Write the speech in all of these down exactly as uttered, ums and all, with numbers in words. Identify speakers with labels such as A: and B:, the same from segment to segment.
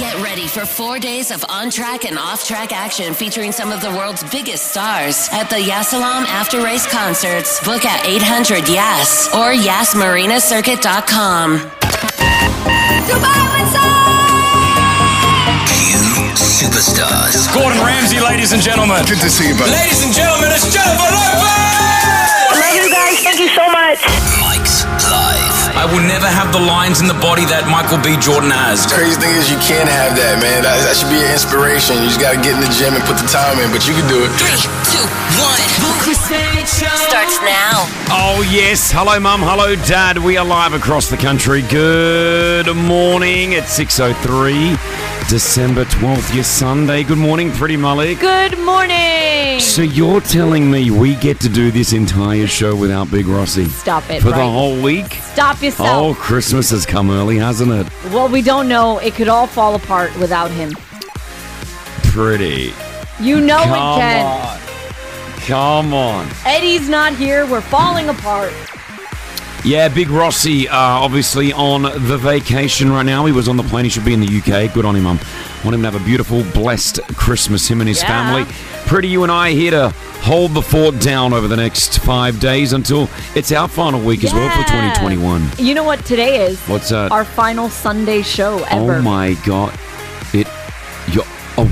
A: Get ready for four days of on-track and off-track action featuring some of the world's biggest stars at the Yasalam After Race Concerts. Book at eight hundred YAS or yas marina circuit dot com.
B: Dubai, what's up?
C: Few superstars.
D: Gordon Ramsay, ladies and gentlemen.
E: Good to see you, buddy.
D: Ladies and gentlemen, it's Jennifer Lopez!
B: Love you guys. Thank you so much.
C: Mike's Live.
D: I will never have the lines in the body that Michael B. Jordan has.
E: The crazy thing is you can't have that, man. That, that should be an inspiration. You just got to get in the gym and put the time in, but you can do it.
A: Three, two, one. Starts now.
F: Oh, yes. Hello, Mum. Hello, Dad. We are live across the country. Good morning. It's six oh three, December twelfth, your Sunday. Good morning, Pretty Malik.
G: Good morning.
F: So you're telling me we get to do this entire show without Big Rossi?
G: Stop it,
F: For
G: right?
F: the whole week?
G: Stop yourself.
F: Oh, Christmas has come early, hasn't it?
G: Well, we don't know. It could all fall apart without him.
F: Pretty.
G: You know
F: Come
G: it can.
F: on. Come on.
G: Eddie's not here. We're falling apart.
F: Yeah, Big Rossi, uh, obviously on the vacation right now. He was on the plane. He should be in the U K. Good on him, Mum. Want him to have a beautiful, blessed Christmas, him and his
G: Yeah.
F: family. Pretty, you and I are here to hold the fort down over the next five days until it's our final week as well for
G: Yeah.
F: twenty twenty-one.
G: You know what today is?
F: What's that?
G: Our final Sunday show ever.
F: Oh, my God. It, you're, oh,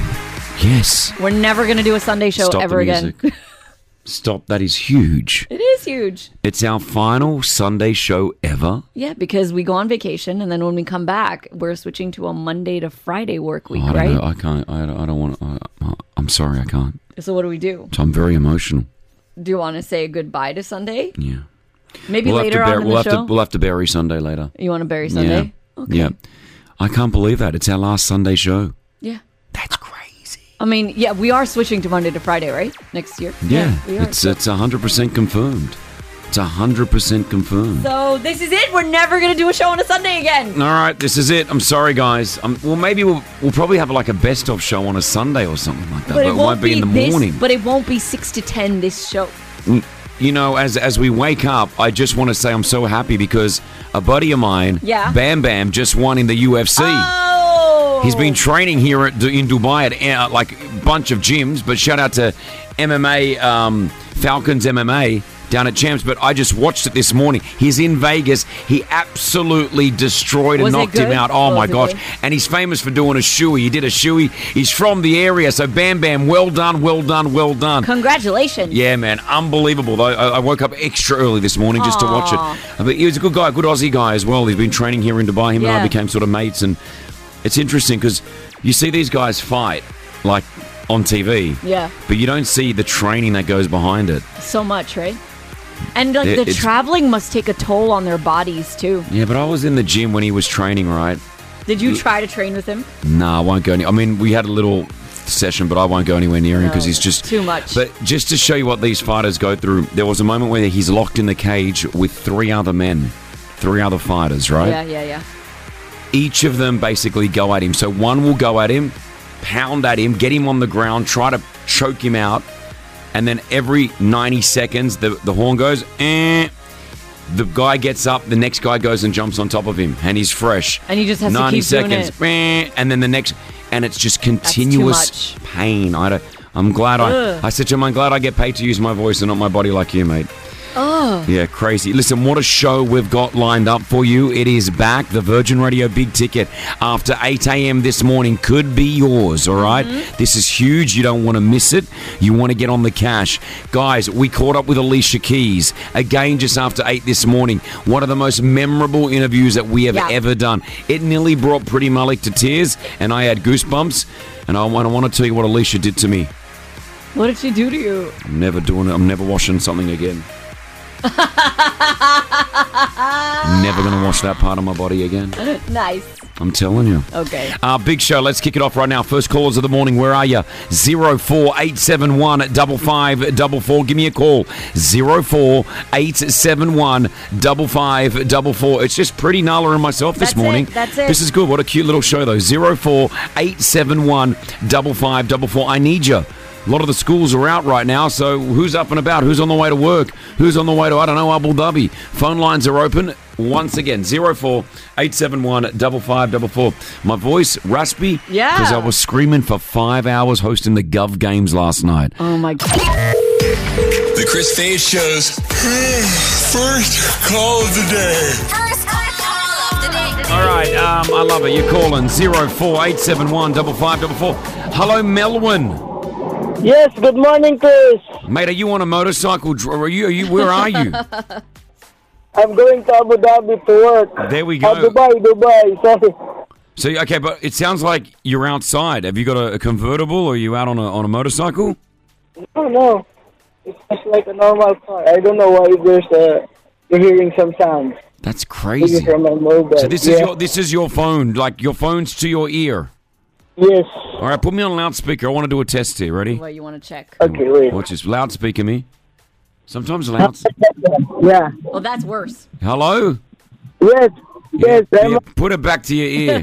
F: yes.
G: We're never going to do a Sunday show
F: Stop
G: ever
F: the
G: again.
F: music. Stop. That is huge.
G: It is huge.
F: It's our final Sunday show ever.
G: Yeah, because we go on vacation, and then when we come back, we're switching to a Monday to Friday work week,
F: Oh, I don't
G: right?
F: know. I can't. I don't, I don't want to. I, I'm sorry. I can't.
G: So what do we do?
F: So I'm very emotional.
G: Do you want to say goodbye to Sunday?
F: Yeah.
G: Maybe
F: We'll
G: later
F: have to
G: on
F: bur-
G: in
F: we'll
G: the
F: have
G: show?
F: to we'll have to bury Sunday later.
G: You want to bury Sunday?
F: Yeah.
G: Okay.
F: Yeah. I can't believe that. It's our last Sunday show.
G: Yeah.
F: That's crazy.
G: I mean, yeah, we are switching to Monday to Friday, right? Next year.
F: Yeah.
G: we are.
F: it's it's one hundred percent confirmed. It's one hundred percent confirmed.
G: So this is it. We're never going to do a show on a Sunday again.
F: All right, this is it. I'm sorry, guys. Um, well, maybe we'll, we'll probably have like a best of show on a Sunday or something like that, but, it won't be in the
G: this,
F: morning.
G: But it won't be six to ten this show.
F: You know, as as we wake up, I just want to say I'm so happy because a buddy of mine,
G: Yeah.
F: Bam Bam, just won in the U F C.
G: Oh!
F: He's been training here at, in Dubai at uh, like a bunch of gyms, but shout out to M M A, um, Falcons M M A down at Champs. But I just watched it this morning. He's in Vegas. He absolutely destroyed and
G: Was it
F: knocked him
G: good?
F: out. Oh
G: Was
F: my
G: it
F: gosh.
G: good?
F: And he's famous for doing a shoey. He did a shoey. He's from the area. So Bam Bam, well done, well done, well done.
G: Congratulations.
F: Yeah, man, unbelievable. I, I woke up extra early this morning just to watch
G: Aw.
F: it. But he was a good guy, a good Aussie guy as well. He's been training here in Dubai. Him and I
G: Yeah.
F: became sort of mates, and it's interesting because you see these guys fight like on T V,
G: Yeah.
F: but you don't see the training that goes behind it.
G: So much, right? And like
F: It-
G: the
F: it's-
G: traveling must take a toll on their bodies too.
F: Yeah, but I was in the gym when he was training, right?
G: Did you try to train with him?
F: Nah, I won't go any. I mean, we had a little session, but I won't go anywhere near him because
G: No,
F: he's just
G: too much.
F: But just to show you what these fighters go through, there was a moment where he's locked in the cage with three other men, three other fighters, right?
G: Yeah, yeah, yeah.
F: Each of them basically go at him. So one will go at him, pound at him, get him on the ground, try to choke him out, and then every ninety seconds the, the horn goes, eh. The guy gets up, the next guy goes and jumps on top of him, and he's fresh.
G: And he just has to
F: ninety
G: keep doing
F: seconds,
G: it.
F: eh, and then the next, and it's just
G: too
F: continuous
G: much.
F: pain. I don't, I'm glad I,
G: Ugh.
F: I said to him, I'm glad I get paid to use my voice and not my body like you, mate.
G: Oh.
F: Yeah, crazy. Listen, what a show we've got lined up for you. It is back. The Virgin Radio Big Ticket after eight a.m. this morning could be yours, all right?
G: Mm-hmm.
F: This is huge. You don't want to miss it. You want to get on the cash. Guys, we caught up with Alicia Keys again just after eight this morning. One of the most memorable interviews that we have
G: Yeah.
F: ever done. It nearly brought Pretty Malik to tears, and I had goosebumps. And I want, I want to tell you what Alicia did to me.
G: What did she do to you?
F: I'm never doing it. I'm never washing something again. I'm never going to wash that part of my body again.
G: Nice.
F: I'm telling you.
G: Okay.
F: Uh, big show. Let's kick it off right now. First callers of the morning. Where are you? zero four eight seven one five five four four. Give me a call. zero four eight seven one five five four four. It's just Pretty Nala and myself this
G: That's
F: morning.
G: it. That's it.
F: This is good. What a cute little show, though. zero four eight seven one five five four four. I need you. A lot of the schools are out right now, so who's up and about? Who's on the way to work? Who's on the way to, I don't know, Abu Dhabi? Phone lines are open once again. zero four eight seven one five five four four. My voice, raspy?
G: Yeah.
F: Because I was screaming for five hours hosting the Gov Games last night.
G: Oh, my God.
C: The Chris Fade Show's first call of the day.
A: First call of the day.
F: All right, um, I love it. You're calling zero four eight seven one five five four four. Hello, Melwin.
H: Yes, good morning, Chris.
F: Mate, are you on a motorcycle? Are you? Are you? Where are you?
H: I'm going to Abu Dhabi to work.
F: There we go.
H: Uh, Dubai, Dubai. Sorry.
F: So okay, but it sounds like you're outside. Have you got a, a convertible, or are you out on a on a motorcycle?
H: No, no. It's just like a normal car. I don't know why there's a. You're hearing some sounds.
F: That's
H: Maybe
F: crazy.
H: from my mobile.
F: So this
H: yeah.
F: is your this is your phone, like your phone's to your ear.
H: Yes.
F: All right, put me on loudspeaker. I want to do a test here. Ready?
G: What you want to check?
H: Okay, wait.
F: Watch this. Loudspeaker me. Sometimes loud.
H: Yeah.
G: Well, that's worse.
F: Hello.
H: Yes. Yes.
F: Yeah,
H: I'm,
F: yeah, put it back to your ear.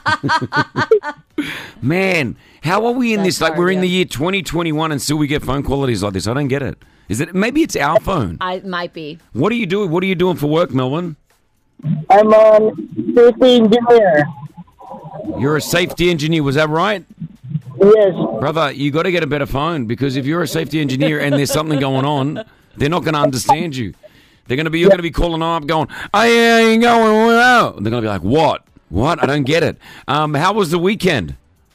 F: Man, how are we in
G: That's
F: this? Like
G: hard,
F: we're in
G: yeah.
F: the year twenty twenty-one and still we get phone qualities like this. I don't get it. Is it maybe it's our phone?
G: I might be.
F: What are you doing? What are you doing for work, Melvin?
H: I'm a safety engineer.
F: You're a safety engineer. Was that right?
H: Yes.
F: Brother, you got to get a better phone because if you're a safety engineer and there's something going on, they're not going to understand you. They're going to be, you're going to be calling up going, I ain't going well. They're going to be like, what? What? I don't get it. Um, how was the weekend?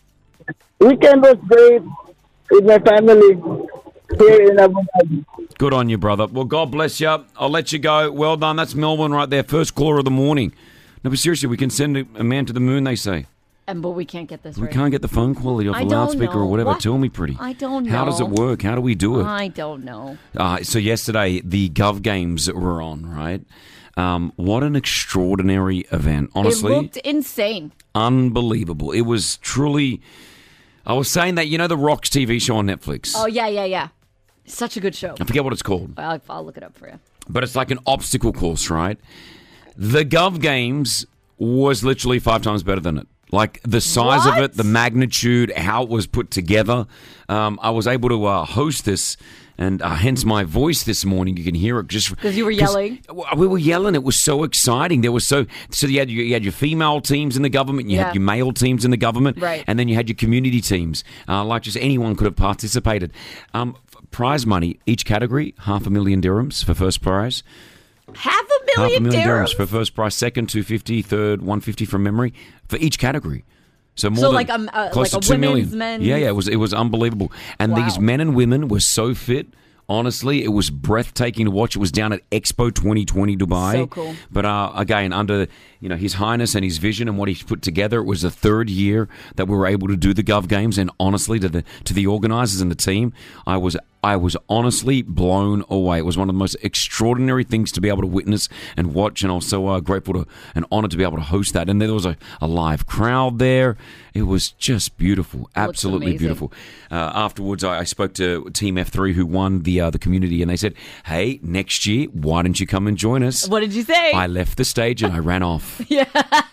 H: Weekend was great with my family here in Abu Dhabi.
F: Good on you, brother. Well, God bless you. I'll let you go. Well done. That's Melbourne right there. First caller of the morning. No, but seriously, we can send a, a man to the moon, they say.
G: And but we can't get this
F: We
G: right.
F: can't get the phone quality off
G: I
F: the
G: don't
F: loudspeaker
G: know.
F: or whatever.
G: What?
F: Tell me, pretty.
G: I don't know.
F: How does it work? How do we do it?
G: I don't know.
F: Uh, so yesterday, the Gov Games were on, right? Um, what an extraordinary event. Honestly,
G: It looked insane.
F: unbelievable. It was truly... I was saying that, you know the Rocks T V show on Netflix?
G: Oh, yeah, yeah, yeah. Such a good show.
F: I forget what it's called.
G: I'll, I'll look it up for you.
F: But it's like an obstacle course, right? The Gov Games was literally five times better than it. Like the size
G: What?
F: of it, the magnitude, how it was put together. Um, I was able to uh, host this, and uh, hence my voice this morning. You can hear it just
G: 'Cause you were yelling?
F: We were yelling. It was so exciting. There was so so you had you, you had your female teams in the government, you
G: Yeah.
F: had your male teams in the government,
G: Right.
F: and then you had your community teams. Uh, like just anyone could have participated. Um, f- prize money each category half a million dirhams for first prize.
G: Half a
F: Half a
G: million,
F: million dirhams
G: dirhams.
F: for first prize, second two fifty, third one fifty from memory for each category. So more
G: So
F: than
G: like, um, uh,
F: close
G: like
F: to
G: a
F: two million.
G: women's, men's-
F: Yeah, yeah, it was it was unbelievable. And
G: Wow.
F: these men and women were so fit. Honestly, it was breathtaking to watch. It was down at Expo twenty twenty Dubai.
G: So cool.
F: But uh, again, under you know His Highness and his vision and what he's put together, it was the third year that we were able to do the Gov Games. And honestly, to the to the organisers and the team, I was I was honestly blown away. It was one of the most extraordinary things to be able to witness and watch, and also uh, grateful to and honoured to be able to host that. And there was a, a live crowd there. It was just beautiful, absolutely
G: amazing.
F: beautiful. Uh, afterwards, I, I spoke to Team F three who won the uh, the community, and they said, "Hey, next year, why don't you come and join us?"
G: What did you say?
F: I left the stage and I ran off. Yeah,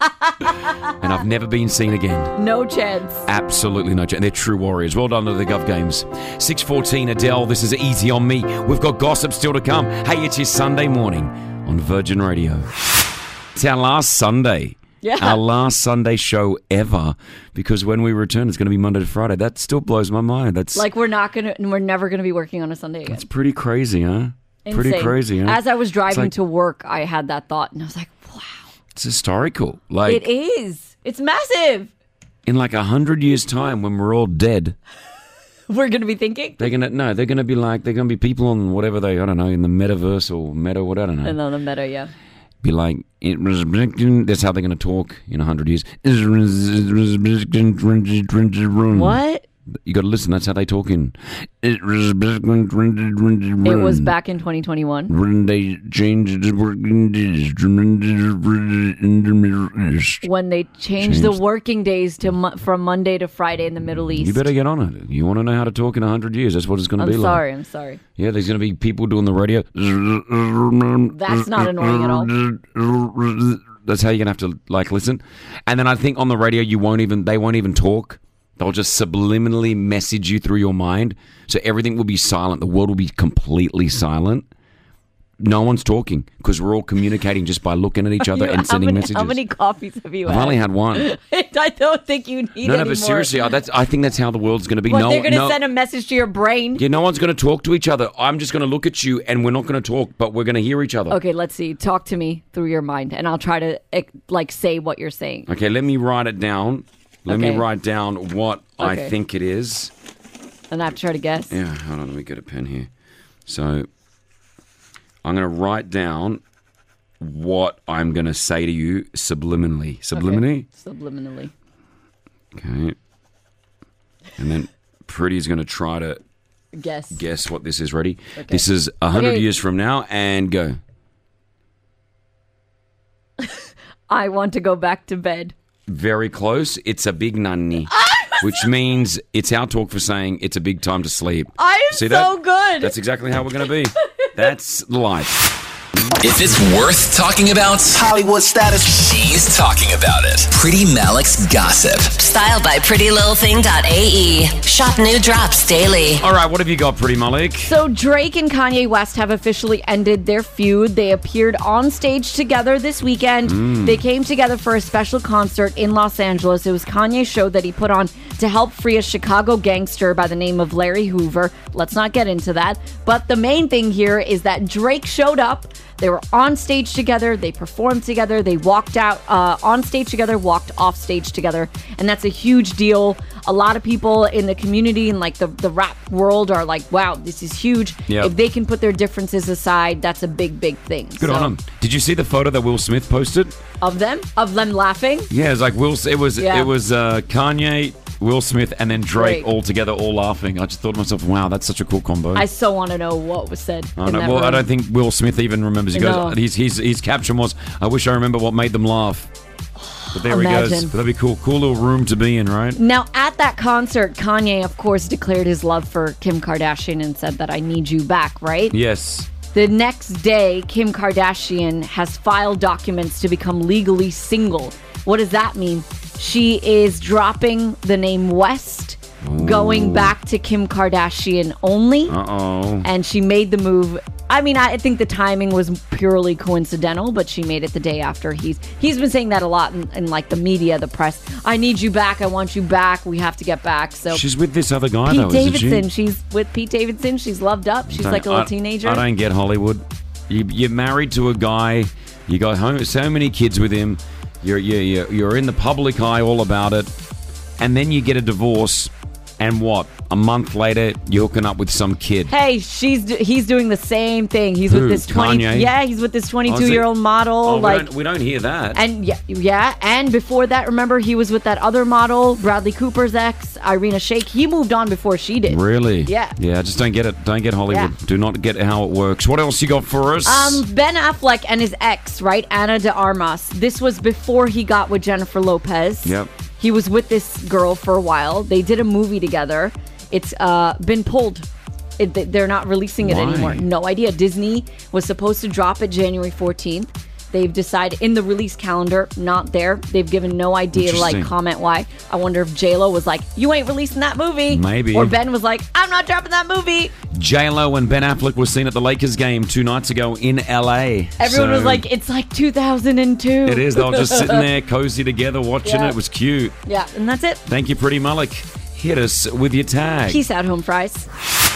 F: and I've never been seen again.
G: No chance.
F: Absolutely no chance. They're true warriors. Well done to the Gov Games. six fourteen Adele, this is Easy on Me. We've got gossip still to come. Hey, it's your Sunday morning on Virgin Radio. It's our last Sunday.
G: Yeah.
F: Our last Sunday show ever, because when we return, it's going to be Monday to Friday. That still blows my mind. That's
G: Like we're not gonna, we're never gonna be working on a Sunday again.
F: that's pretty crazy, huh? Pretty
G: Insane.
F: crazy, huh?
G: As I was driving
F: like-
G: to work, I had that thought, and I was like, "Wow,
F: It's historical. Like
G: it is! It's massive."
F: in like a hundred years' time, when we're all dead,
G: We're gonna be thinking,
F: they're gonna no, they're gonna be like they're gonna be people on whatever they I don't know in the metaverse or meta what I don't know.
G: and then the meta, yeah.
F: Be like, it was, that's how they're going to talk in a hundred years.
G: What?
F: You got to listen. That's how they talk in. It
G: It was back in twenty twenty-one.
F: When they changed
G: When they changed the working days to mo- from Monday to Friday in the Middle East.
F: You better get on it. You want to know how to talk in a hundred years? That's what it's going to
G: I'm
F: be
G: sorry.
F: like.
G: I'm sorry.
F: Yeah, there's going to be people doing the radio.
G: That's not annoying at all.
F: That's how you're going to have to like listen. And then I think on the radio you won't even they won't even talk. They'll just subliminally message you through your mind. So everything will be silent. The world will be completely silent. No one's talking because we're all communicating just by looking at each other
G: You-
F: and
G: how
F: sending
G: many,
F: messages.
G: How many coffees have you
F: I've
G: had?
F: only had one.
G: I don't think you need
F: No, no,
G: any
F: but
G: more.
F: seriously, I- that's, I think that's how the world's going to be.
G: What,
F: no,
G: they're going to
F: no,
G: send a message to your brain?
F: yeah, no one's going to talk to each other. I'm just going to look at you and we're not going to talk, but we're going to hear each other.
G: Okay, let's see. Talk to me through your mind, and I'll try to eh, like say what you're saying.
F: Okay, let me write it down. Let
G: Okay.
F: me write down what I
G: Okay.
F: think it is.
G: And I have to try to guess.
F: Yeah, hold on, let me get a pen here. So I'm going to write down what I'm going to say to you subliminally. Subliminally?
G: Okay. Subliminally.
F: Okay. And then Pretty's going to try to
G: Guess.
F: guess what this is. Ready?
G: Okay.
F: This is one hundred
G: Okay.
F: years from now, and go.
G: I want to go back to bed.
F: Very close. It's a big nanny. Which means it's our talk for saying it's a big time to sleep.
G: I am
F: See
G: so
F: that?
G: good.
F: That's exactly how we're going to be. That's life.
I: If it's worth talking about, Hollywood status, she's talking about it. Pretty Malik's gossip.
A: Styled by pretty little thing dot a e. Shop new drops daily.
F: All right, what have you got, Pretty Malik?
G: So Drake and Kanye West have officially ended their feud. They appeared on stage together this weekend.
F: Mm.
G: They came together for a special concert in Los Angeles. It was Kanye's show that he put on to help free a Chicago gangster by the name of Larry Hoover. Let's not get into that. But the main thing here is that Drake showed up. They were on stage together. They performed together. They walked out uh, on stage together, walked off stage together. And that's a huge deal. A lot of people in the community and like the, the rap world are like, wow, this is huge.
F: Yep.
G: If they can put their differences aside, that's a big, big thing.
F: Good on them. Did you see the photo that Will Smith posted?
G: Of them? Of them laughing?
F: Yeah, it's like Will. It was
G: Yeah.
F: it was uh, Kanye, Will Smith, and then Drake,
G: Drake.
F: all together, all laughing. I just thought to myself, wow, that's such a cool combo.
G: I so want to know what was said.
F: I
G: in
F: don't-
G: that
F: well, I
G: room.
F: don't think Will Smith even remembers. He goes,
G: No.
F: his, his, his caption was, I wish I remember what made them laugh. But there he goes.
G: Imagine.
F: But that'd be cool. Cool little room to be in, right?
G: Now, at that concert, Kanye, of course, declared his love for Kim Kardashian and said that I need you back, right?
F: Yes.
G: The next day, Kim Kardashian has filed documents to become legally single. What does that mean? She is dropping the name West, going back to Kim Kardashian only.
F: Uh-oh.
G: And she made the move. I mean, I think the timing was purely coincidental, but she made it the day after. He's he's been saying that a lot in, in like the media, the press. I need you back. I want you back. We have to get back. So
F: She's with this other guy,
G: Pete
F: though, isn't she?
G: Davidson. She's with Pete Davidson. She's loved up. She's
F: Don't-
G: like a little
F: I-
G: teenager.
F: I don't get Hollywood. You, you're married to a guy. You got home, so many kids with him. You're, you're you're you're in the public eye all about it, and then you get a divorce, and what? A month later, you're hooking up with some kid.
G: Hey, she's do- he's doing the same thing. He's
F: Who,
G: with this twenty.
F: Kanye?
G: Yeah, he's with this
F: Oh, is
G: twenty-two
F: it?
G: year old model.
F: Oh,
G: like
F: we, don't, we don't hear that.
G: And yeah, yeah, and before that, remember he was with that other model, Bradley Cooper's ex, Irina Shayk. He moved on before she did.
F: Really?
G: Yeah.
F: Yeah, I just don't get it. Don't get Hollywood.
G: Yeah.
F: Do not get how it works. What else you got for us?
G: Um, Ben Affleck and his ex, right, Ana de Armas. This was before he got with Jennifer Lopez.
F: Yep.
G: He was with this girl for a while. They did a movie together. It's uh, been pulled. It, they- they're not releasing it
F: Why?
G: anymore. No idea. Disney was supposed to drop it January fourteenth. They've decided in the release calendar, not there. They've given no idea to like
F: Interesting.
G: comment why. I wonder if J-Lo was like, you ain't releasing that movie.
F: Maybe.
G: Or Ben was like, I'm not dropping that movie.
F: J-Lo and Ben Affleck were seen at the Lakers game two nights ago in L A.
G: Everyone was
F: So
G: like, it's like two thousand two.
F: it is. They were just sitting there cozy together watching
G: Yeah.
F: it. It was cute.
G: Yeah, and that's it.
F: Thank you, Pretty Malik. Hit us with your tag.
G: Peace out, home fries.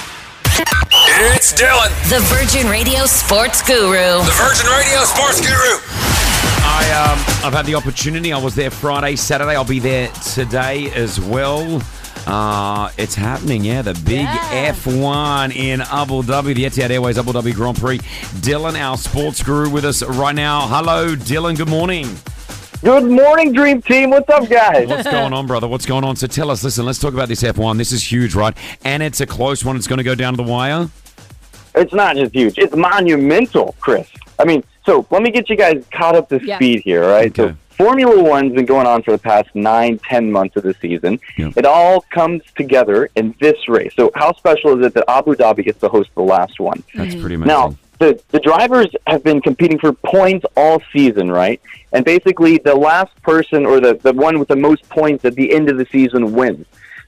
I: It's Dylan,
A: The Virgin Radio Sports Guru.
I: the Virgin Radio Sports Guru.
F: I, um, I've had the opportunity. I was there Friday, Saturday. I'll be there today as well. Uh, it's happening, yeah. The big
G: Yeah.
F: F one in Abu Dhabi, the Etihad Airways Abu Dhabi Grand Prix. Dylan, our sports guru, with us right now. Hello, Dylan. Good morning.
H: Good morning, Dream Team. What's up, guys?
F: What's going on, brother? What's going on? So tell us, listen, let's talk about this F one. This is huge, right? And it's a close one. It's going to go down to the wire.
J: It's not just huge. It's monumental, Chris. I mean, so let me get you guys caught up to
G: Yeah.
J: speed here, all right?
F: Okay.
J: So Formula One's been going on for the past nine, ten months of the season.
F: Yeah.
J: It all comes together in this race. So how special is it that Abu Dhabi gets to host the last one?
F: That's pretty amazing.
J: Now, the, the drivers have been competing for points all season, right? And basically, the last person or the, the one with the most points at the end of the season wins.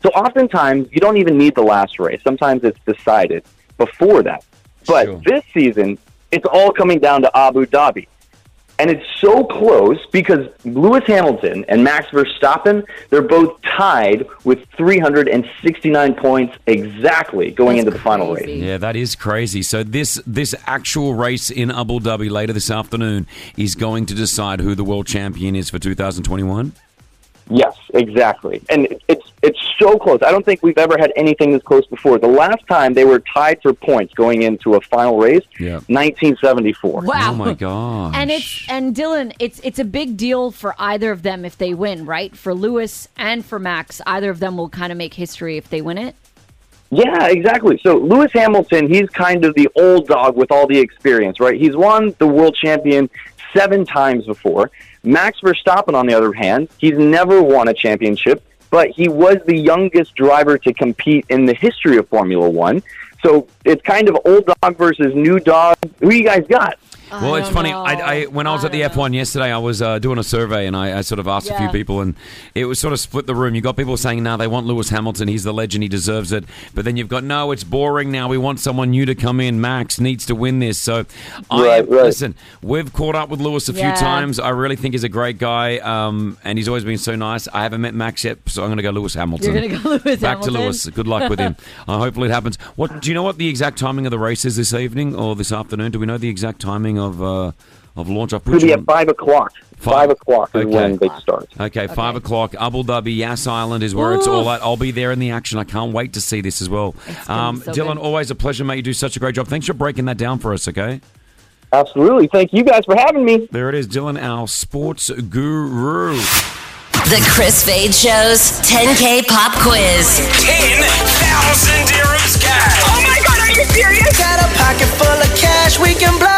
J: So oftentimes, you don't even need the last race. Sometimes it's decided before that. But
F: Sure.
J: this season, it's all coming down to Abu Dhabi. And it's so close because Lewis Hamilton and Max Verstappen, they're both tied with three hundred sixty-nine points exactly going
G: That's
J: into the final
G: crazy.
J: race.
F: Yeah, that is crazy. So this this actual race in Abu Dhabi later this afternoon is going to decide who the world champion is for two thousand twenty-one?
J: Yes, exactly. And it- it's it's so close. I don't think we've ever had anything this close before. The last time they were tied for points going into a final race,
F: Yeah.
J: nineteen seventy-four.
G: Wow.
F: Oh my gosh.
G: And it's and Dylan, it's it's a big deal for either of them if they win, right? For Lewis and for Max, either of them will kind of make history if they win it.
J: Yeah, exactly. So Lewis Hamilton, he's kind of the old dog with all the experience, right? He's won the world champion seven times before. Max Verstappen, on the other hand, he's never won a championship, but he was the youngest driver to compete in the history of Formula One. So it's kind of old dog versus new dog. Who you guys got?
F: Well,
G: I
F: it's
G: don't
F: funny.
G: know.
F: I, I when I was
G: I
F: at the
G: don't
F: F one yesterday, I was uh, doing a survey and I, I sort of asked a few
G: Yeah.
F: people, and it was sort of split the room. You got people saying, "No, they want Lewis Hamilton. He's the legend. He deserves it." But then you've got, "No, it's boring now. We want someone new to come in. Max needs to win this." So, I
J: Right, right.
F: listen. We've caught up with Lewis a few
G: Yeah.
F: times. I really think he's a great guy, um, and he's always been so nice. I haven't met Max yet, so I'm going to go Lewis Hamilton.
G: You're gonna go Lewis
F: Back
G: Hamilton?
F: to Lewis. Good luck with him. Uh, hopefully it happens. What do you know? What the exact timing of the race is this evening or this afternoon? Do we know the exact timing of uh, of launch? I've put
J: Could be
F: you
J: at
F: on-
J: five o'clock.
F: Five.
J: Five, o'clock is
F: Okay.
J: when they start.
F: Okay, five o'clock, Abu Dhabi, Yas Island is where it's all at. I'll be there in the action. I can't wait to see this as well. Um,
G: so
F: Dylan,
G: good.
F: always a pleasure, mate. You do such a great job. Thanks for breaking that down for us, okay?
J: Absolutely. Thank you guys for having me.
F: There it is, Dylan, our sports guru.
A: The Chris Fade Show's ten K pop quiz.
D: ten thousand dirhams cash.
B: Oh my god, are you serious?
K: Got a pocket full of cash we can blow.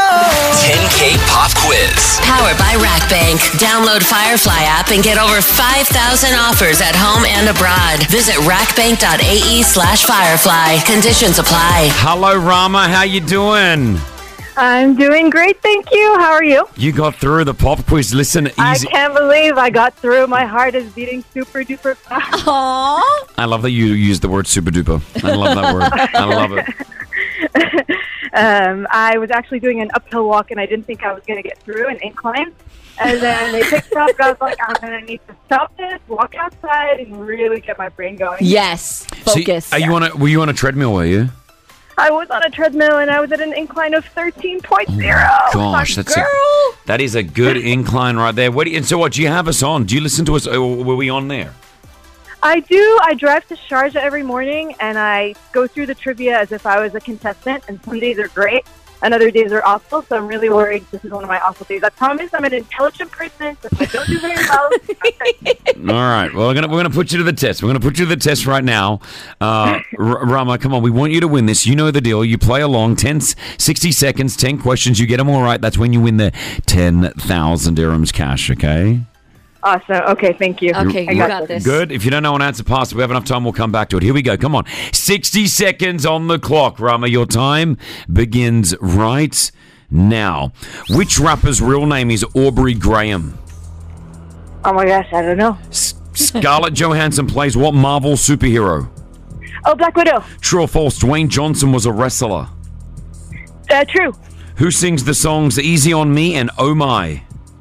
I: ten K Pop Quiz.
A: Powered by RackBank. Download Firefly app and get over five thousand offers at home and abroad. Visit rackbank.ae slash firefly. Conditions apply.
F: Hello, Rama. How you doing?
B: I'm doing great, thank you. How are you?
F: You got through the pop quiz. Listen,
B: I
F: easy.
B: can't believe I got through. My heart is beating super duper fast.
G: Aww.
F: I love that you used the word super duper. I love that word. I love it.
B: um, I was actually doing an uphill walk, and I didn't think I was going to get through an incline. And then they picked up, and I was like, I'm going to need to stop this, walk outside, and really get my brain going.
G: Yes. Focus.
F: So, are you on a, were you on a treadmill, were you?
B: I was on a treadmill, and I was at an incline of thirteen point oh.
F: Gosh, that's a,
G: Girl.
F: that is a good incline right there. What do you, and so what, do you have us on? Do you listen to us? Or were we on there?
B: I do. I drive to Sharjah every morning, and I go through the trivia as if I was a contestant, and some days are great, and other days are awful, so I'm really worried this is one of my awful days. I promise I'm an intelligent person, so if I don't do very well,
F: All right. Well, we're gonna we're gonna put you to the test. We're gonna put you to the test right now. Uh, R- Rama, come on. We want you to win this. You know the deal. You play along. ten, sixty seconds, ten questions. You get them all right. That's when you win the ten thousand dirhams cash. Okay.
B: awesome. Okay, thank you.
G: Okay,
B: I
G: you
B: got
G: got this.
F: Good. If you don't know an answer, pass. If we have enough time, we'll come back to it. Here we go. Come on. sixty seconds on the clock, Rama. Your time begins right now. Which rapper's real name is Aubrey Graham?
B: Oh my gosh, I don't know.
F: S- Scarlett Johansson plays what Marvel superhero?
B: Oh, Black Widow.
F: True or false? Dwayne Johnson was a wrestler.
B: Uh, true.
F: Who sings the songs Easy on Me and Oh My?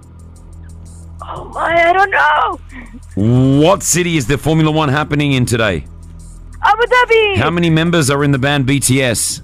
B: Oh my, I don't know.
F: What city is the Formula One happening in today?
B: Abu Dhabi.
F: How many members are in the band B T S?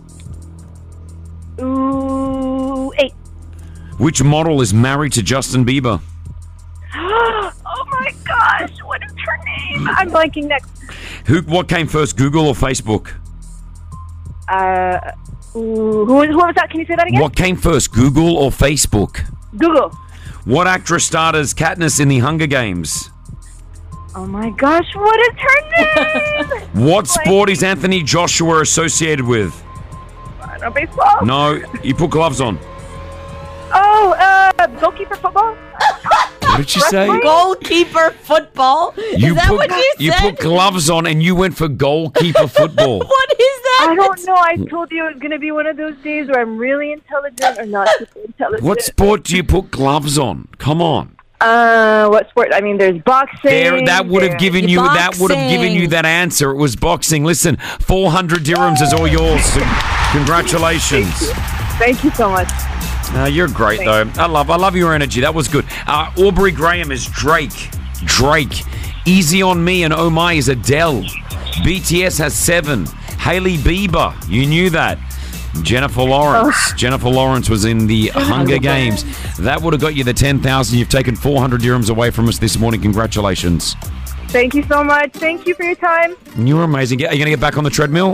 B: Ooh, eight.
F: Which model is married to Justin Bieber?
B: Oh my gosh, what is her name? I'm blanking next.
F: Who? What came first, Google or Facebook?
B: Uh, ooh, who, who was that? Can you say that again?
F: What came first, Google or Facebook?
B: Google.
F: What actress starred as Katniss in the Hunger Games?
B: Oh my gosh, what is her name?
F: What sport is Anthony Joshua associated with?
B: I don't know, baseball?
F: No, you put gloves on.
B: Oh, uh, goalkeeper football?
F: What did you say?
G: Goalkeeper football?
F: You
G: Is that
F: put,
G: what you
F: You
G: said?
F: put gloves on and you went for goalkeeper football.
G: What is that?
B: I don't know. I told you it was going to be one of those days where I'm really intelligent or not super intelligent.
F: What sport do you put gloves on? Come on.
B: Uh, what sport? I mean, there's boxing.
F: There, that would have given you
G: Boxing.
F: that would have given you that answer. It was boxing. Listen, four hundred dirhams is all yours. Congratulations.
B: Thank you so much.
F: Uh, you're great
B: Thanks.
F: though. I love I love your energy. That was good. Uh, Aubrey Graham is Drake. Drake. Easy on Me and Oh My is Adele. B T S has seven. Hailey Bieber. You knew that. Jennifer Lawrence. Oh. Jennifer Lawrence was in the Hunger Games. That would have got you the ten thousand. You've taken four hundred dirhams away from us this morning. Congratulations.
B: Thank you so much. Thank you for your time.
F: You're amazing. Are you going to get back on the treadmill?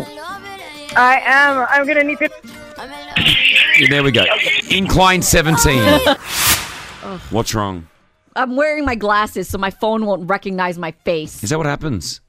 B: I am. I'm going to need to...
F: Yeah, there we go. Incline seventeen. What's wrong?
G: I'm wearing my glasses so my phone won't recognize my face.
F: Is that what happens?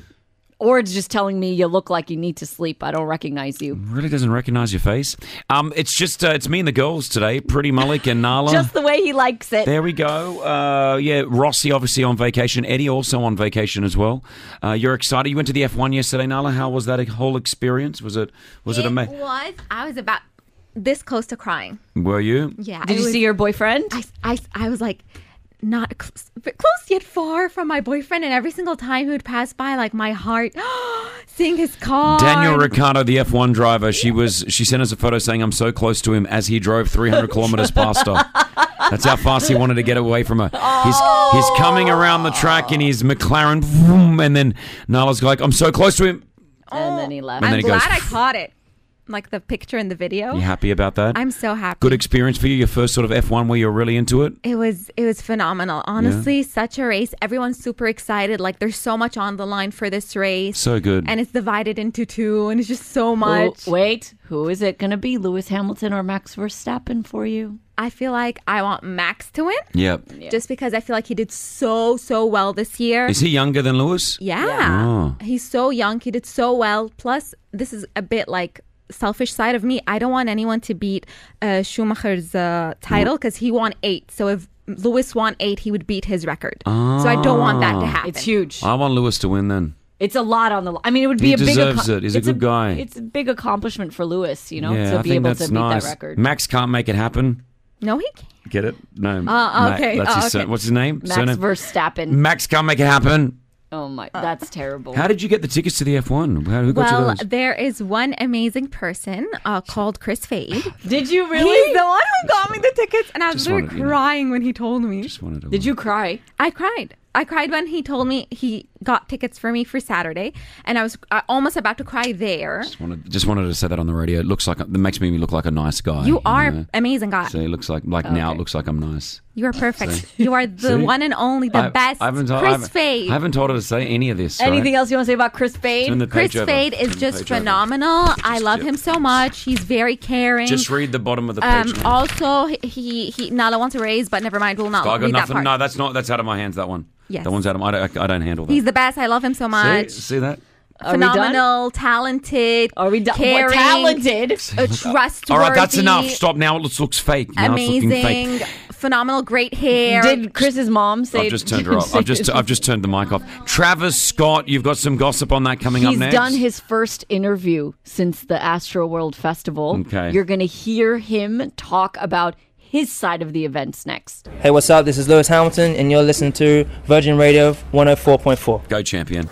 G: Or it's just telling me you look like you need to sleep. I don't recognize you.
F: Really doesn't recognize your face. Um, it's just uh, it's me and the girls today. Pretty Malik and Nala.
G: Just the way he likes it.
F: There we go. Uh, yeah, Rossi obviously on vacation. Eddie also on vacation as well. Uh, you're excited. You went to the F one yesterday, Nala. How was that whole experience? Was it was it,
L: it
F: amazing?
L: was. I was about this close to crying.
F: Were you?
L: Yeah.
G: Did you
L: was,
G: see your boyfriend?
L: I, I, I was like, not close, close yet far from my boyfriend, and every single time he would pass by, like my heart, seeing his car.
F: Daniel Ricciardo, the F one driver, she was. She sent us a photo saying, "I'm so close to him" as he drove three hundred kilometers past her. That's how fast he wanted to get away from her. Oh. He's he's coming around the track in his McLaren, vroom, and then Nala's like, "I'm so close to him,"
G: and then he left.
L: I'm
F: he
L: glad
F: goes,
L: I caught it. Like the picture in the video.
F: You happy about that?
L: I'm so happy.
F: Good experience for you, your first sort of F one where you're really into it?
L: It was it was phenomenal. Honestly, yeah. Such a race. Everyone's super excited. Like there's so much on the line for this race.
F: So good.
L: And it's divided into two and it's just so much.
G: Who, wait, who is it going to be? Lewis Hamilton or Max Verstappen for you?
L: I feel like I want Max to win.
F: Yep.
L: Yeah. Just because I feel like he did so, so well this year.
F: Is he younger than Lewis?
L: Yeah.
F: yeah. Oh.
L: He's so young. He did so well. Plus, this is a bit like selfish side of me. I don't want anyone to beat uh, Schumacher's uh, title because he won eight. So if Lewis won eight, he would beat his record.
F: Oh.
L: So I don't want that to happen.
G: It's huge.
F: I want Lewis to win then.
G: It's a lot on the line. I mean, it would be
F: he
G: a big...
F: He deserves it. He's a good a, guy.
G: It's a big accomplishment for Lewis, you know,
F: yeah,
G: to
F: I
G: be
F: think
G: able
F: that's
G: to beat
F: nice.
G: that record.
F: Max can't make it happen.
L: No, he can't.
F: Get it? No.
L: Uh, okay.
F: Matt, that's
L: uh,
F: his
L: okay.
F: son. What's his name?
G: Max
F: Surname?
G: Verstappen.
F: Max can't make it happen.
G: Oh my, that's terrible.
F: How did you get the tickets to the F one? How, who got
L: well,
F: you those?
L: There is one amazing person uh, called Chris Fade.
G: Did you really?
L: He's the one who got me the tickets, and I was literally crying you know, when he told me.
F: Just wanted to
G: Did you cry?
L: I cried. I cried when he told me he got tickets for me for Saturday, and I was uh, almost about to cry there.
F: Just wanted, just wanted to say that on the radio. It looks like it makes me look like a nice guy.
L: You are
F: you know?
L: amazing guy.
F: So it looks like like okay. now it looks like I'm nice.
L: You are perfect.
F: See?
L: You are the
F: See?
L: one and only, the
F: I,
L: best.
F: I haven't told,
L: Chris
F: I haven't,
L: Fade.
F: I haven't told her to say any of this.
G: Anything
F: right?
G: else you want to say about Chris Fade?
L: Chris
F: over.
L: Fade is just phenomenal. Just, I love yep. him so much. He's very caring.
F: Just read the bottom of the page.
L: Um, also, he he Nala wants to raise, but never mind. We'll not
F: so
L: read
F: I got
L: that
F: nothing.
L: part.
F: No, that's not. That's out of my hands. That one.
L: Yes.
F: That one's out of my. I don't, I don't handle that.
L: He's the best. I love him so much.
F: See, see that?
G: Are
L: Phenomenal, talented,
G: Are we done?
L: caring,
G: what, talented,
L: uh, trustworthy.
F: All right, that's enough. Stop now. It looks, looks fake. Now
L: amazing,
F: it's looking fake.
L: Phenomenal, great hair.
G: Did Chris's mom say?
F: I've just turned her off. I've just I've just turned the mic off. Travis Scott, you've got some gossip on that coming
G: He's
F: up next.
G: He's done his first interview since the Astro World Festival.
F: Okay,
G: you're going to hear him talk about his side of the events next.
M: Hey, what's up? This is Lewis Hamilton, and you're listening to Virgin Radio one oh four point four.
F: Go, champion.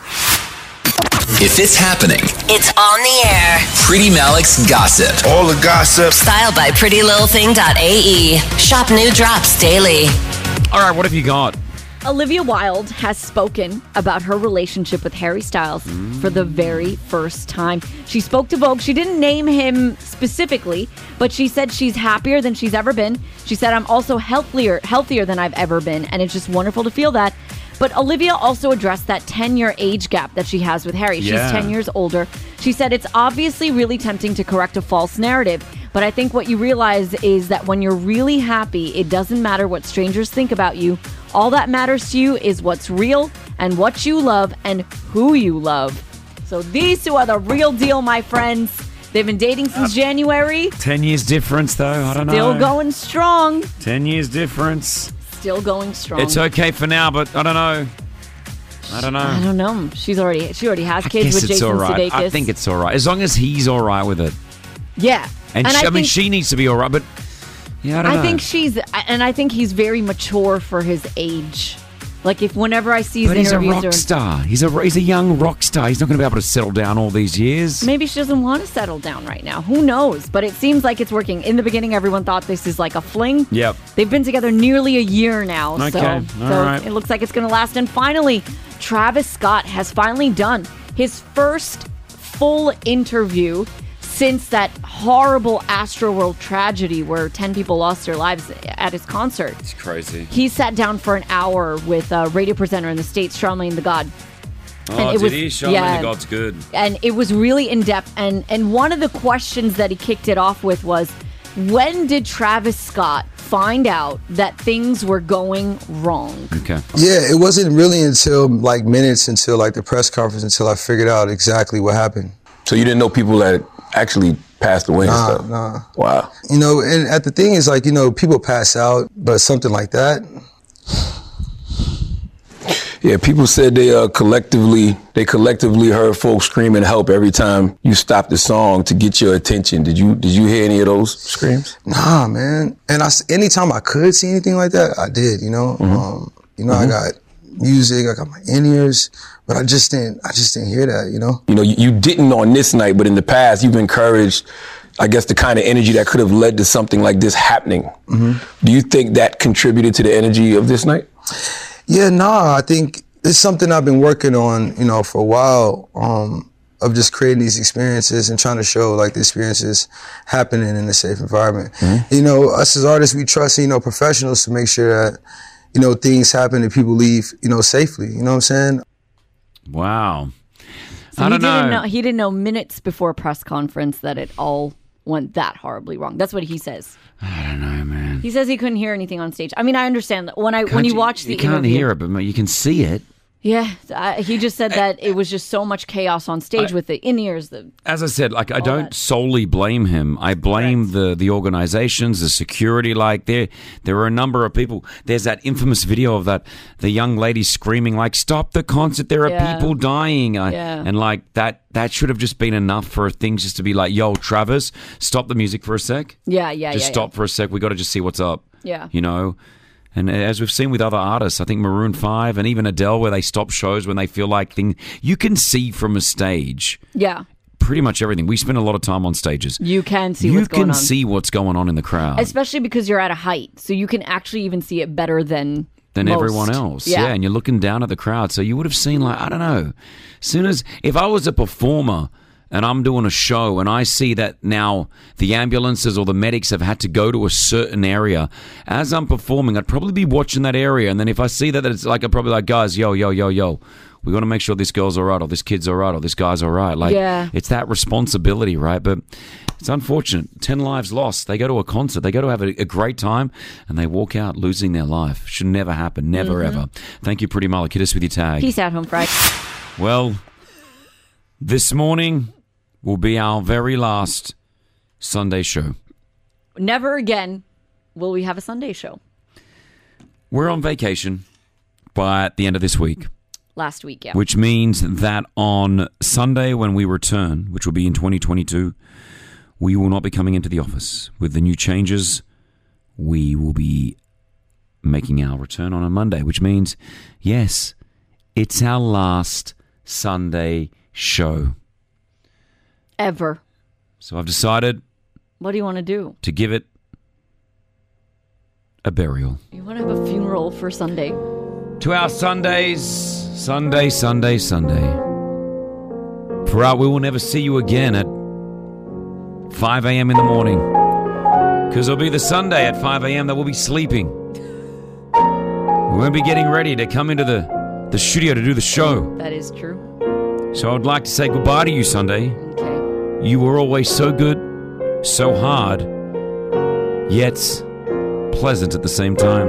I: If it's happening,
A: it's on the air.
I: Pretty Malik's Gossip.
C: All the gossip.
A: Styled by pretty little thing dot a e. Shop new drops daily.
F: All right, what have you got?
G: Olivia Wilde has spoken about her relationship with Harry Styles mm. for the very first time. She spoke to Vogue. She didn't name him specifically, but she said she's happier than she's ever been. She said, I'm also healthier, healthier than I've ever been, and it's just wonderful to feel that. But Olivia also addressed that ten-year age gap that she has with Harry.
F: Yeah.
G: She's ten years older. She said it's obviously really tempting to correct a false narrative, but I think what you realize is that when you're really happy, it doesn't matter what strangers think about you. All that matters to you is what's real and what you love and who you love. So these two are the real deal, my friends. They've been dating since uh, January.
F: Ten years difference, though. I don't
G: Still
F: know.
G: Still going strong.
F: Ten years difference.
G: Still going strong.
F: It's okay for now, but I don't know. I don't know.
G: I don't know. She's already she already has
F: I
G: kids
F: guess
G: with
F: it's
G: Jason
F: all right.
G: Sudeikis.
F: I think it's all right as long as he's all right with it.
G: Yeah,
F: and,
G: and
F: she,
G: I,
F: I mean,
G: think,
F: she needs to be all right, but Yeah, I don't
G: I
F: know.
G: think she's, and I think he's very mature for his age. Like if whenever I see his
F: But he's a
G: interviews,
F: rock star. He's a he's a young rock star. He's not going to be able to settle down all these years.
G: maybe she doesn't want to settle down right now. Who knows? But it seems like it's working. In the beginning, everyone thought this is like a fling.
F: Yep.
G: They've been together nearly a year now.
F: Okay,
G: So,
F: all
G: so
F: right.
G: it looks like it's going to last. And finally, Travis Scott has finally done his first full interview since that horrible Astroworld tragedy where ten people lost their lives at his concert.
F: It's crazy.
G: He sat down for an hour with a radio presenter in the States, Charlamagne the God.
F: Oh,
G: And it
F: did
G: was-
F: he? Charlamagne
G: yeah.
F: the God's good.
G: And it was really in-depth. And, and one of the questions that he kicked it off with was, when did Travis Scott find out that things were going wrong?
F: Okay.
N: Yeah, it wasn't really until like minutes until like the press conference until I figured out exactly what happened.
O: So you didn't know people that actually passed away
N: Nah,
O: and stuff?
N: nah.
O: Wow.
N: You know, and at the thing is like, you know, people pass out, but something like that.
O: Yeah, people said they uh, collectively they collectively heard folks screaming help every time you stopped the song to get your attention. Did you did you hear any of those screams?
N: Nah, man. And I, anytime I could see anything like that, I did, you know.
O: Mhm.
N: Um, you know,
O: Mhm.
N: I got music, I got my in-ears, but I just didn't, I just didn't hear that, you know.
O: You know, you, you didn't on this night, but in the past you've encouraged, I guess, the kind of energy that could have led to something like this happening.
N: Mm-hmm.
O: Do you think that contributed to the energy of this night?
N: Yeah, nah, I think it's something I've been working on, you know, for a while, um, of just creating these experiences and trying to show like the experiences happening in a safe environment.
O: Mm-hmm.
N: You know, us as artists, we trust, you know, professionals to make sure that, you know, things happen and people leave, you know, safely. You know what I'm saying?
F: Wow.
G: So
F: I
G: he
F: don't
G: didn't
F: know.
G: know. He didn't know minutes before press conference that it all went that horribly wrong. That's what he says.
F: I don't know, man.
G: He says he couldn't hear anything on stage. I mean, I understand that when I when
F: Can't
G: you watch the
F: you can't
G: interview,
F: hear it, but you can see it.
G: Yeah, I, he just said that it was just so much chaos on stage
F: I-
G: with the in-ears. The
F: As I said, like I
G: All
F: don't
G: that.
F: solely blame him. I blame the the organizations, the security. Like there, there are a number of people. There's that infamous video of that the young lady screaming like, "Stop the concert! There are
G: Yeah.
F: people dying!" Uh,
G: Yeah.
F: And like that, that should have just been enough for things just to be like, "Yo, Travis, stop the music for a sec.
G: yeah, yeah,
F: just
G: yeah,
F: stop for a sec. We got to just see what's up."
G: Yeah.
F: You know. And as we've seen with other artists, I think Maroon five and even Adele, where they stop shows when they feel like things, you can see from a stage
G: yeah.
F: pretty much everything. We spend a lot of time on stages.
G: You can see
F: you
G: what's going
F: can
G: on,
F: see what's going on in the crowd
G: especially because you're at a height, so you can actually even see it better than
F: than
G: most.
F: everyone else.
G: Yeah.
F: and you're looking down at the crowd, so you would have seen like I don't know. As soon as if I was a performer and I'm doing a show and I see that now the ambulances or the medics have had to go to a certain area, as I'm performing, I'd probably be watching that area. And then if I see that, that it's like, I'd probably like, guys, yo, yo, yo, yo, we got to make sure this girl's all right or this kid's all right or this guy's all right. Like,
G: Yeah.
F: it's that responsibility, right? But it's unfortunate. ten lives lost. They go to a concert. They go to have a, a great time and they walk out losing their life. Should never happen. Never,
G: Mhm.
F: ever. Thank you, Pretty Malik. Hit us with your tag.
G: Peace out, home fry.
F: Well, this morning will be our very last Sunday show.
G: Never again will we have a Sunday show.
F: We're on vacation by the end of this week,
G: Last week, yeah.
F: which means that on Sunday when we return, which will be in twenty twenty-two, we will not be coming into the office. With the new changes, we will be making our return on a Monday, which means, yes, it's our last Sunday show.
G: Ever.
F: So I've decided
G: What do you want to do?
F: to give it a burial.
G: You want to have a funeral for Sunday?
F: To our Sundays, Sunday, Sunday, Sunday. For our, we will never see you again at five a.m. in the morning. Because it'll be the Sunday at five a.m. that we'll be sleeping. We won't be getting ready to come into the, the studio to do the show.
G: That is true.
F: So I would like to say goodbye to you, Sunday.
G: Okay.
F: You were always so good, so hard, yet pleasant at the same time.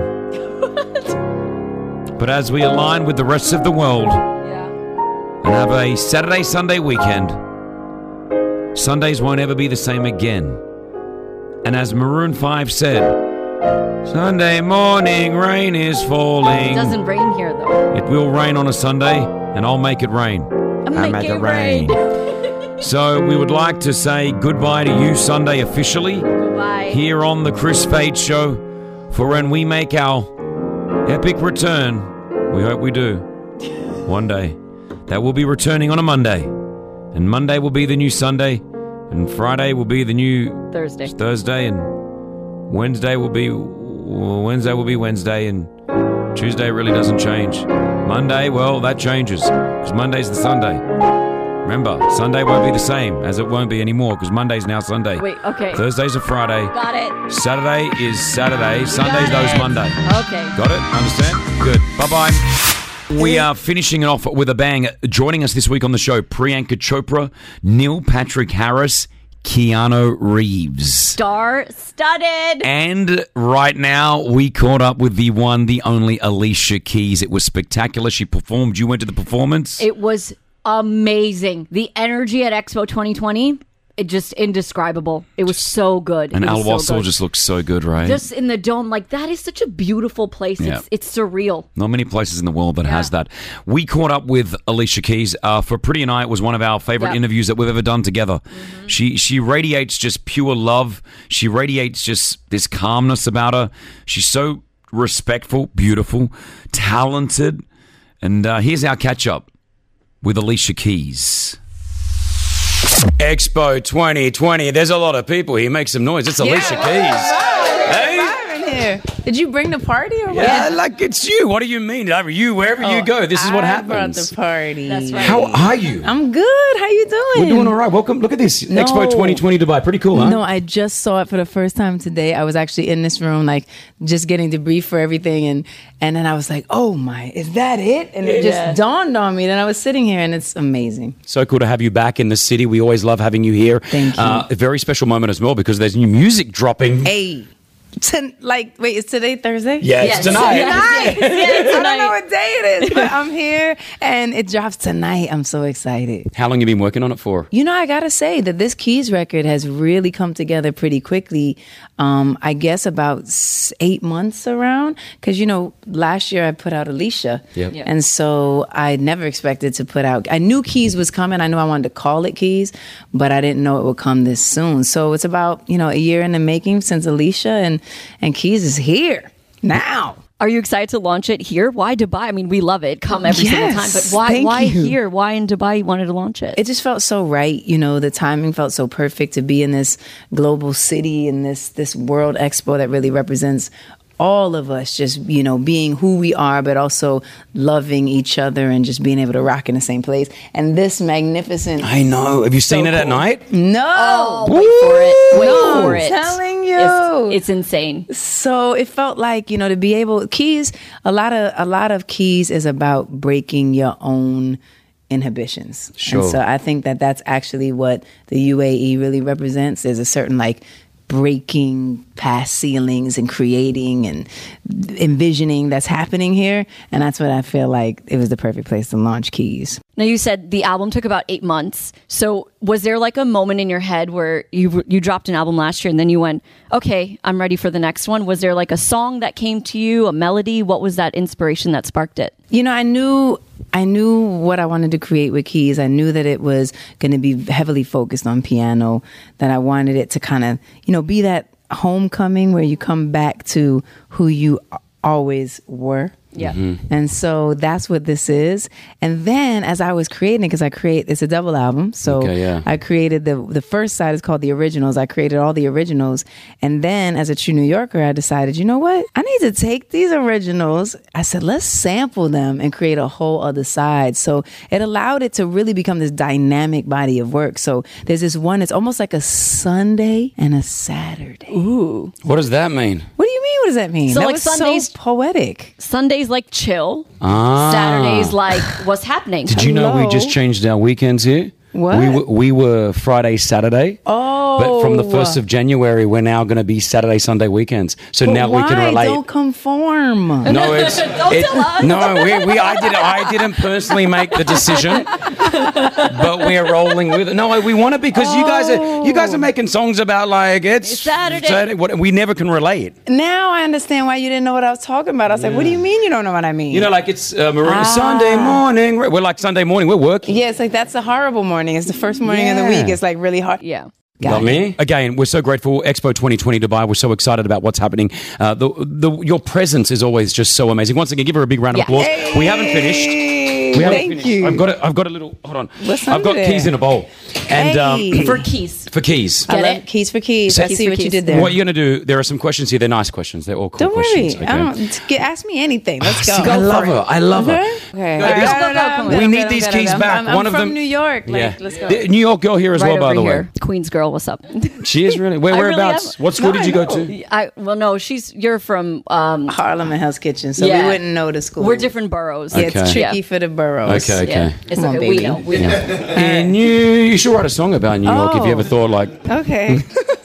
F: But as we align with the rest of the world and have a Saturday, Sunday weekend, Sundays won't ever be the same again. And as Maroon five said, Sunday morning, rain is falling.
G: It doesn't rain here, though.
F: It will rain on a Sunday, and I'll make it rain.
G: I'll make it rain.
F: So we would like to say goodbye to you Sunday officially.
G: Goodbye.
F: Here on the Chris Fade Show for when we make our epic return. We hope we do. One day. That will be returning on a Monday. And Monday will be the new Sunday. And Friday will be the new
G: Thursday.
F: Thursday. And Wednesday will be Wednesday will be Wednesday. And Tuesday really doesn't change. Monday, well, that changes. Because Monday's the Sunday. Remember, Sunday won't be the same as it won't be anymore because Monday's now Sunday.
G: Wait, okay.
F: Thursday's a Friday.
G: Got it.
F: Saturday is Saturday. Sunday's those Monday.
G: Okay.
F: Got it? Understand? Good. Bye-bye. We are finishing it off with a bang. Joining us this week on the show, Priyanka Chopra, Neil Patrick Harris, Keanu Reeves.
G: Star-studded.
F: And right now, we caught up with the one, the only Alicia Keys. It was spectacular. She performed. You went to the performance?
G: It was amazing. The energy at Expo twenty twenty, it just indescribable. It was so good.
F: And
G: It
F: Al
G: was so
F: Wasl
G: good.
F: just looks so good, right?
G: Just in the dome, like that is such a beautiful place.
F: Yeah.
G: It's it's surreal.
F: Not many places in the world that has that. We caught up with Alicia Keys. Uh, for Pretty and I, it was one of our favorite
G: Yep.
F: interviews that we've ever done together. She she radiates just pure love. She radiates just this calmness about her. She's so respectful, beautiful, talented. And uh, here's our catch-up with Alicia Keys. Expo twenty twenty. There's a lot of people here. Make some noise. It's Alicia Keys.
P: Here. Did you bring the party or what?
F: Yeah, like it's you. What do you mean? Wherever you, wherever you
P: Oh,
F: go, this is what
P: I
F: happens.
P: brought the party.
G: That's right.
F: How are you?
P: I'm good. How you doing?
F: We're doing all right. Welcome. Look at this.
P: No.
F: Expo twenty twenty Dubai. Pretty cool, huh?
P: No, I just saw it for the first time today. I was actually in this room, like just getting the brief for everything, and and then I was like, "Oh my, is that it?" And it just
F: Yeah.
P: dawned on me. Then I was sitting here, and it's amazing.
F: So cool to have you back in the city. We always love having you here.
P: Thank you.
F: Uh, a very special moment as well because there's new music dropping.
P: Hey. Ten, like, wait, is today Thursday?
F: Yeah, it's Yes. tonight.
P: Tonight.
G: Yes,
P: I don't
G: tonight.
P: know what day it is, but I'm here and it drops tonight. I'm so excited.
F: How long have you been working on it for?
P: You know, I gotta say that this Keys record has really come together pretty quickly. Um, I guess about s- eight months around, because you know, last year I put out Alicia,
F: Yep. Yeah.
P: and so I never expected to put out. I knew Keys was coming. I knew I wanted to call it Keys, but I didn't know it would come this soon. So it's about you know a year in the making since Alicia, and and Keys is here now.
G: Are you excited to launch it here? Why Dubai? I mean, we love it. Come every single time.
P: Yes,
G: But why
P: thank
G: why
P: you.
G: here? Why in Dubai you wanted to launch it?
P: It just felt so right. You know, the timing felt so perfect to be in this global city and this this World Expo that really represents all of us just, you know, being who we are, but also loving each other and just being able to rock in the same place. And this magnificent.
F: I know. Have you seen
P: So
F: it at
P: cool.
F: night?
P: No.
G: Oh, wait for it. Wait
P: No,
G: for
P: I'm
G: it.
P: telling you.
G: It's, it's insane.
P: So it felt like, you know, to be able Keys, a lot of a lot of Keys is about breaking your own inhibitions.
F: Sure.
P: And so I think that that's actually what the U A E really represents. There's a certain like breaking past ceilings and creating and envisioning that's happening here. And that's what I feel like it was the perfect place to launch Keys.
G: Now you said the album took about eight months. So was there like a moment in your head where you you dropped an album last year and then you went, okay, I'm ready for the next one? Was there like a song that came to you, a melody? What was that inspiration that sparked it?
P: You know, I knew I knew what I wanted to create with Keys. I knew that it was going to be heavily focused on piano, that I wanted it to kind of, you know, be that homecoming where you come back to who you always were.
G: Yeah.
F: Mm-hmm.
P: And so that's what this is. And then as I was creating it, because I create, it's a double album. So
F: Okay, yeah.
P: I created the, the first side is called The Originals. I created all the originals. And then as a true New Yorker, I decided, you know what? I need to take these originals. I said, let's sample them and create a whole other side. So it allowed it to really become this dynamic body of work. So there's this one, it's almost like a Sunday and a Saturday.
G: Ooh.
F: What does that mean?
P: What do you mean? What does that mean?
G: So
P: that
G: like
P: was
G: Sundays-
P: so poetic.
G: Sundays like chill.
F: Ah.
G: Saturdays like what's happening?
F: Did you know we just changed our weekends here?
P: What?
F: We were, we were Friday, Saturday.
P: Oh.
F: But from the first of January, we're now going to be Saturday, Sunday weekends. So
P: But
F: now
P: why?
F: we can relate.
P: Don't conform.
F: No, it's
G: Don't
F: it-
G: tell us.
F: no. We, we I did I didn't personally make the decision, but we are rolling with it. No, we want it because you guys are you guys are making songs about like it's,
G: It's Saturday.
F: What, we never can relate.
P: Now I understand why you didn't know what I was talking about. I was like, what do you mean you don't know what I mean?
F: You know, like it's uh, Maria,
P: Ah.
F: Sunday morning. We're like Sunday morning. We're working.
P: Yeah, it's like that's a horrible morning. morning. It's the first morning of the
F: Yeah.
P: week. It's like really hard.
G: Yeah.
F: Not me. Again, we're so grateful. Expo twenty twenty Dubai. We're so excited about what's happening. Uh, the, the your presence is always just so amazing. Once again, give her a big round of
P: Yeah.
F: applause.
P: Hey,
F: we haven't finished. We haven't
P: thank
F: finished.
P: you.
F: I've got a, I've got a little. Hold on.
P: What's
F: I've got
P: under
F: keys
P: there?
F: in a bowl. And
P: Hey.
F: um,
G: For keys.
F: for keys.
P: I love keys for keys.
F: So-
P: I see what you did there.
F: What you're going to do? There are some questions here. They're nice questions. They're all cool
P: Don't
F: questions.
P: worry. I don't get, ask me anything. Let's go.
F: See, I love her. I love her.
P: Okay. Okay.
F: Go,
P: All right.
F: go,
P: Go, go, go,
F: We
P: go,
F: need
P: go,
F: these
P: go,
F: keys
P: go.
F: back.
P: I'm, I'm
F: One of
P: from
F: them.
P: New York. Like,
F: Yeah.
P: let's go.
F: The New York girl here as
G: Right
F: well, by
G: over
F: the
G: here.
F: way.
G: Queens girl, what's up?
F: She is really. Where,
G: I really
F: whereabouts?
G: am.
F: What school
P: No,
F: did
P: I
F: you go
P: know.
F: to?
G: I well, no, she's you're from um,
P: Harlem and Hell's Kitchen, so
G: Yeah.
P: we wouldn't know the school.
G: We're different boroughs.
P: Yeah, it's
F: Okay.
P: tricky
G: Yeah.
P: for the boroughs.
F: Okay, okay.
G: Yeah. It's
P: Come on,
G: okay. We
P: baby.
G: know. We know.
F: And you, you should write a song about New York if you
P: Oh.
F: ever thought like.
P: Okay.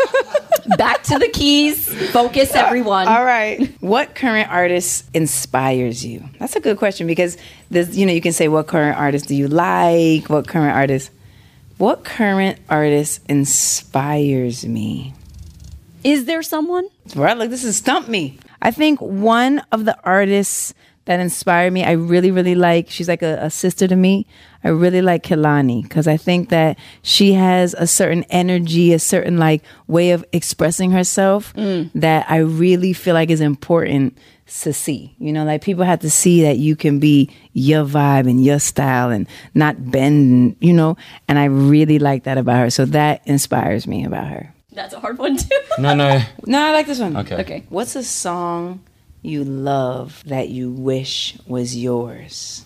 G: Back to the keys. Focus, everyone.
P: All right. What current artist inspires you? That's a good question because there's, you know, you can say, what current artist do you like? What current artist? What current artist inspires me?
G: Is there someone?
P: Right, look, this is Stump Me. I think one of the artists that inspired me, I really, really like, she's like a, a sister to me. I really like Kehlani because I think that she has a certain energy, a certain like way of expressing herself that I really feel like is important to see. You know, like people have to see that you can be your vibe and your style and not bend, you know, and I really like that about her. So that inspires me about her.
G: That's a hard one too.
F: No, no.
P: No, I like this one.
F: Okay.
G: Okay.
P: What's a song you love that you wish was yours?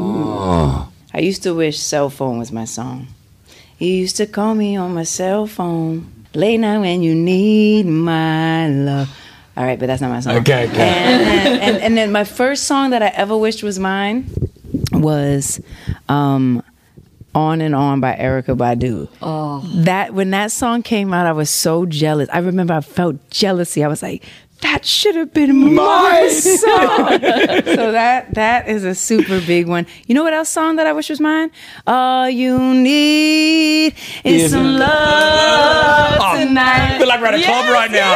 F: Oh.
P: I used to wish Cell Phone was my song. You used to call me on my cell phone late night when you need my love. All right, but that's not my song.
F: Okay, okay.
P: And, and, and then my first song that I ever wished was mine was um, On and On by Erykah Badu.
G: Oh.
P: That when that song came out, I was so jealous. I remember I felt jealousy. I was like, that should have been my song. So that that is a super big one. You know what else song that I wish was mine? All you need is
F: Is
P: some
F: it-
P: love
F: Oh,
P: tonight.
F: I feel like we're at a club
P: Yes,
F: right now.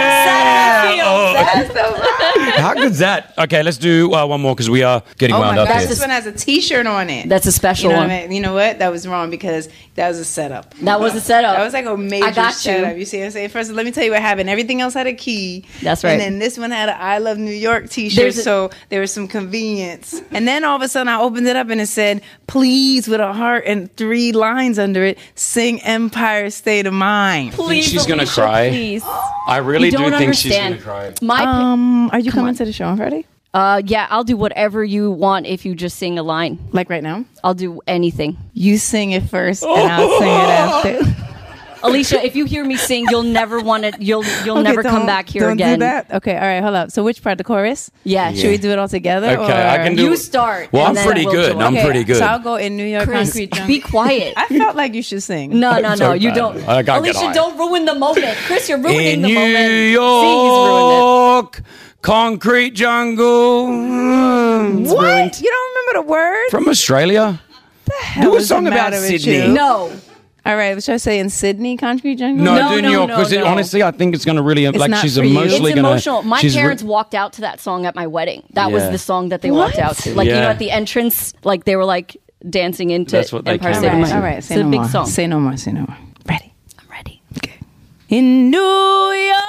P: yes.
F: Yeah. Oh.
P: That's the
F: How good's that? Okay, let's do uh, one more because we are getting
P: Oh
F: wound
P: my
F: up
P: gosh,
F: here.
P: this one has a T-shirt on it.
G: That's a special
P: you know
G: one.
P: What I mean? You know what? That was wrong because that was a setup.
G: That was a setup.
P: That was like a major
G: I got you.
P: setup. You see what I'm saying? First, let me tell you what happened. Everything else had a key.
G: That's right.
P: And then this one had an I Love New York T-shirt,
G: There's a-
P: so there was some convenience. And then all of a sudden, I opened it up and it said, "Please," with a heart and three lines under it. Sing Empire State of Mind.
G: Please,
F: she's gonna
G: Alicia,
F: cry.
G: Please.
F: I really
G: You
F: do
G: don't
F: think she's
G: understand.
F: going to cry.
G: My pa-
P: Um, are you
G: Come
P: coming
G: on.
P: to the show on Friday?
G: uh, yeah, I'll do whatever you want if you just sing a line.
P: Like right now?
G: I'll do anything.
P: You sing it first, and I'll sing it after.
G: Alicia, if you hear me sing, you'll never want to. You'll you'll
P: Okay,
G: never come
P: don't-
G: back here
P: don't
G: again.
P: do that. Okay, all right, hold up. So which part? The chorus?
G: Yeah.
P: Should we do it all together?
F: Okay,
P: or?
F: I can do
G: You
F: it.
G: start.
F: Well,
G: and
F: I'm
G: then
F: pretty
G: we'll
F: good.
G: join.
F: I'm
P: Okay,
F: pretty good.
P: So I'll go in New York
G: Chris,
P: Concrete Jungle.
G: be quiet.
P: I felt like you should sing.
G: No, no, no.
F: It's
G: You
F: okay.
G: don't.
F: I gotta get
G: Alicia,
F: high.
G: don't ruin the moment. Chris, you're ruining
F: In
G: the
F: New
G: moment. See, he's ruined
F: York, concrete jungle. Mm, it's
P: What?
F: ruined.
P: You don't remember the word?
F: From Australia?
P: the hell
F: Do a
P: is the
F: song about
P: matter with
F: Sydney.
P: you?
G: it. No.
P: All right, should I say in Sydney Concrete Jungle?
F: No,
G: No,
F: do
G: no,
F: New York
G: no,
F: because
G: no.
F: honestly, I think it's going to really
P: It's
F: like
P: not
F: she's
P: for you.
F: emotionally
G: It's
F: going to.
G: emotional. My
F: she's re-
G: parents walked out to that song at my wedding. That was
F: Yeah.
G: the song that they
P: What?
G: walked out to. Like you
F: Yeah.
G: know, at the entrance, like they were like dancing into
F: That's what they
G: Empire
F: came
G: State
P: All
G: of
F: out
P: right,
G: Mind.
P: all right.
G: It's
P: Say
G: a
P: no
G: big
P: more.
G: song.
P: Say no more. Say no more. Ready?
G: I'm ready.
P: Okay. In New York,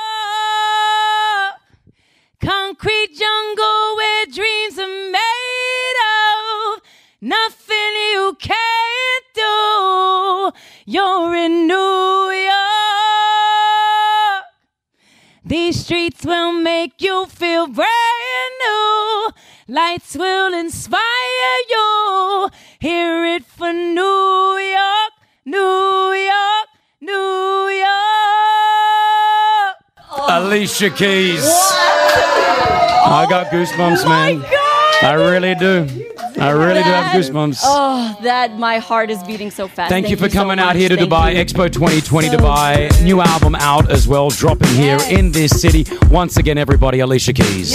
P: concrete jungle where dreams are made of, nothing you can't do. You're in New York. These streets will make you feel brand new. Lights will inspire you. Hear it for New York, New York, New York.
F: Alicia Keys. I got goosebumps, man. I really do. I really do have goosebumps.
G: Oh, that my heart is beating so fast.
F: Thank, you for
G: so
F: coming out
G: much.
F: here to
G: Thank
F: Dubai.
G: you.
F: Expo twenty twenty Dubai. New album out as well, dropping here in this city. Once again, everybody, Alicia Keys.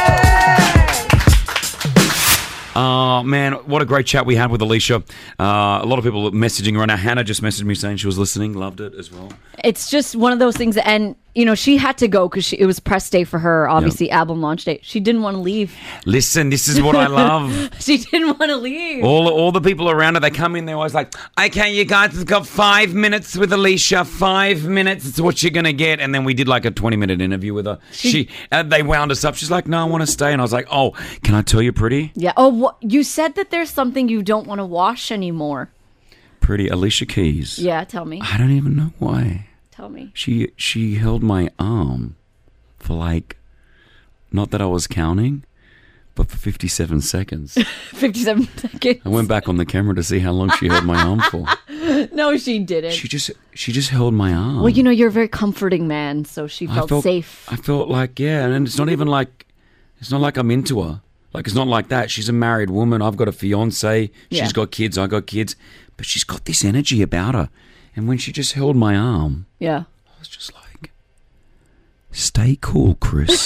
F: Oh, man, what a great chat we had with Alicia. Uh, a lot of people messaging her. Now, Hannah just messaged me saying she was listening, loved it as well.
G: It's just one of those things, and you know, she had to go because it was press day for her, obviously, yep. album launch day. She didn't want to leave.
F: Listen, this is what I love.
G: She didn't want to leave.
F: All all the people around her, they come in, they're always like, okay, you guys have got five minutes with Alicia. Five minutes, it's what you're going to get. And then we did like a twenty-minute interview with her. She, she uh, They wound us up. She's like, no, I want to stay. And I was like, oh, can I tell you, Pretty?
G: Yeah. Oh, wh- you said that there's something you don't want to wash anymore.
F: Pretty, Alicia Keys.
G: Yeah, tell me.
F: I don't even know why.
G: Tell me.
F: She she held my arm for like, not that I was counting, but for fifty-seven seconds.
G: fifty-seven seconds.
F: I went back on the camera to see how long she held my arm for.
G: No, she didn't.
F: She just she just held my arm.
G: Well, you know, you're a very comforting man, so she felt,
F: I felt
G: safe.
F: I felt like, yeah, and it's not even like, it's not like I'm into her. Like, it's not like that. She's a married woman. I've got a fiance. She's
G: Yeah.
F: got kids. I got kids. But she's got this energy about her. And when she just held my arm,
G: Yeah.
F: I was just like, stay cool, Chris.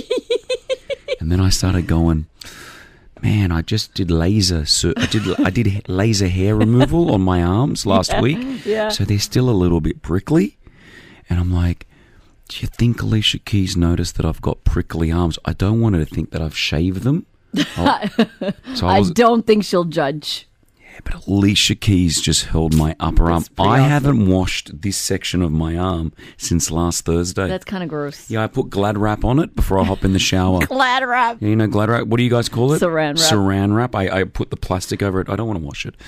F: And then I started going, man, I just did laser. So I did I did laser hair removal on my arms last
G: Yeah,
F: week.
G: yeah.
F: So they're still a little bit prickly. And I'm like, do you think Alicia Keys noticed that I've got prickly arms? I don't want her to think that I've shaved them. Oh, so I
G: I,
F: was,
G: don't think she'll judge.
F: but Alicia Keys just held my upper arm. I
G: awesome.
F: haven't washed this section of my arm since last Thursday.
G: That's kind of gross.
F: Yeah, I put Glad wrap on it before I hop in the shower.
G: Glad wrap.
F: Yeah, you know Glad wrap? What do you guys call it?
G: Saran wrap.
F: Saran wrap. I, I put the plastic over it. I don't want to wash it.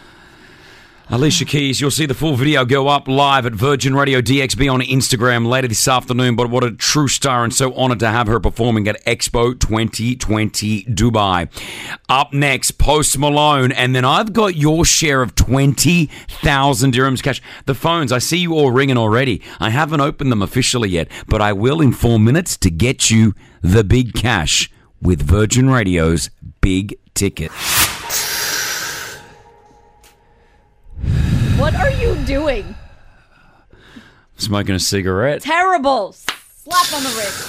F: Alicia Keys, you'll see the full video go up live at Virgin Radio D X B on Instagram later this afternoon. But what a true star, and so honoured to have her performing at Expo twenty twenty Dubai. Up next, Post Malone, and then I've got your share of twenty thousand dirhams cash. The phones, I see you all ringing already. I haven't opened them officially yet, but I will in four minutes to get you the big cash with Virgin Radio's Big Ticket.
G: What are you doing?
F: Smoking a cigarette.
G: Terrible. Slap on the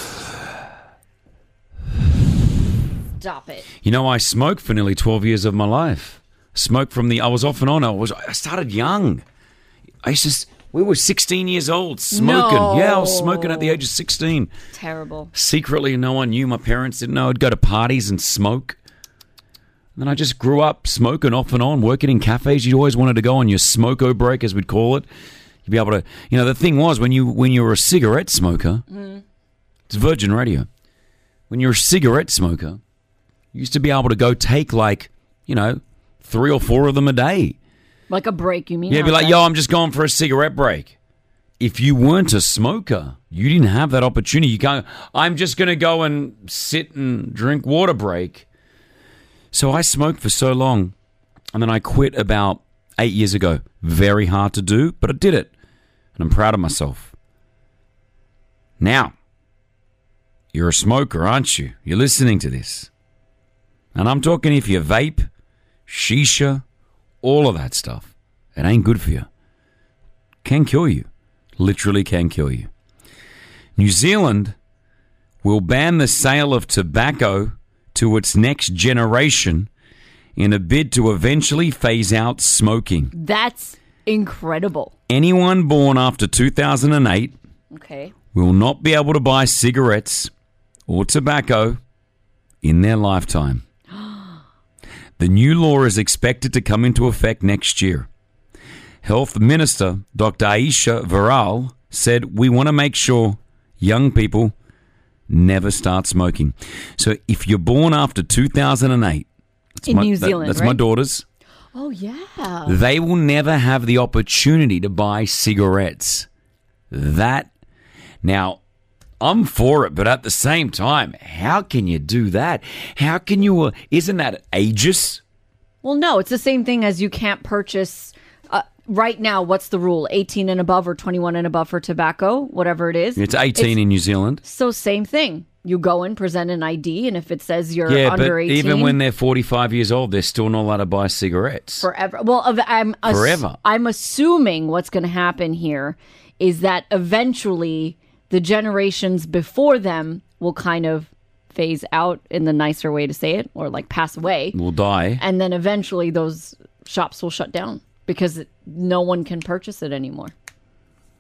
G: wrist. Stop it.
F: You know, I smoked for nearly twelve years of my life. Smoked from the, I was off and on. I was, I started young. I used to, s- we were sixteen years old smoking.
G: No.
F: Yeah, I was smoking at the age of sixteen.
G: Terrible.
F: Secretly, no one knew. My parents didn't know. I'd go to parties and smoke. And then I just grew up smoking off and on, working in cafes. You always wanted to go on your smoko break, as we'd call it. You'd be able to, you know, the thing was, when you when you were a cigarette smoker,
G: Mm.
F: it's Virgin Radio. When you're a cigarette smoker, you used to be able to go take like, you know, three or four of them a day.
G: Like a break, you mean?
F: Yeah, be like,
G: Okay.
F: yo, I'm just going for a cigarette break. If you weren't a smoker, you didn't have that opportunity. You can't, I'm just going to go and sit and drink water break. So I smoked for so long, and then I quit about eight years ago. Very hard to do, but I did it, and I'm proud of myself. Now, you're a smoker, aren't you? You're listening to this. And I'm talking if you vape, shisha, all of that stuff. It ain't good for you. Can kill you. Literally can kill you. New Zealand will ban the sale of tobacco to its next generation in a bid to eventually phase out smoking.
G: That's incredible.
F: Anyone born after two thousand eight
G: Okay.
F: will not be able to buy cigarettes or tobacco in their lifetime. The new law is expected to come into effect next year. Health Minister Doctor Aisha Viral said, we want to make sure young people never start smoking. So if you're born after two thousand eight, that's
G: In
F: my,
G: New
F: that-
G: Zealand,
F: that's my
G: right?
F: daughters,
G: Oh, yeah.
F: they will never have the opportunity to buy cigarettes. That, now, I'm for it, but at the same time, how can you do that? How can you, uh, isn't that ageist?
G: Well, no, it's the same thing as you can't purchase. Uh, right now, what's the rule? eighteen and above or twenty-one and above for tobacco, whatever it is.
F: It's eighteen in New Zealand.
G: So same thing. You go and present an I D, and if it says you're
F: Yeah,
G: under
F: but
G: eighteen,
F: even when they're forty-five years old, they're still not allowed to buy cigarettes.
G: forever. Well, of- I'm ass-
F: Forever.
G: I'm assuming what's going to happen here is that eventually the generations before them will kind of phase out, in the nicer way to say it, or like pass away,
F: Will die.
G: and then eventually those shops will shut down because it- no one can purchase it anymore.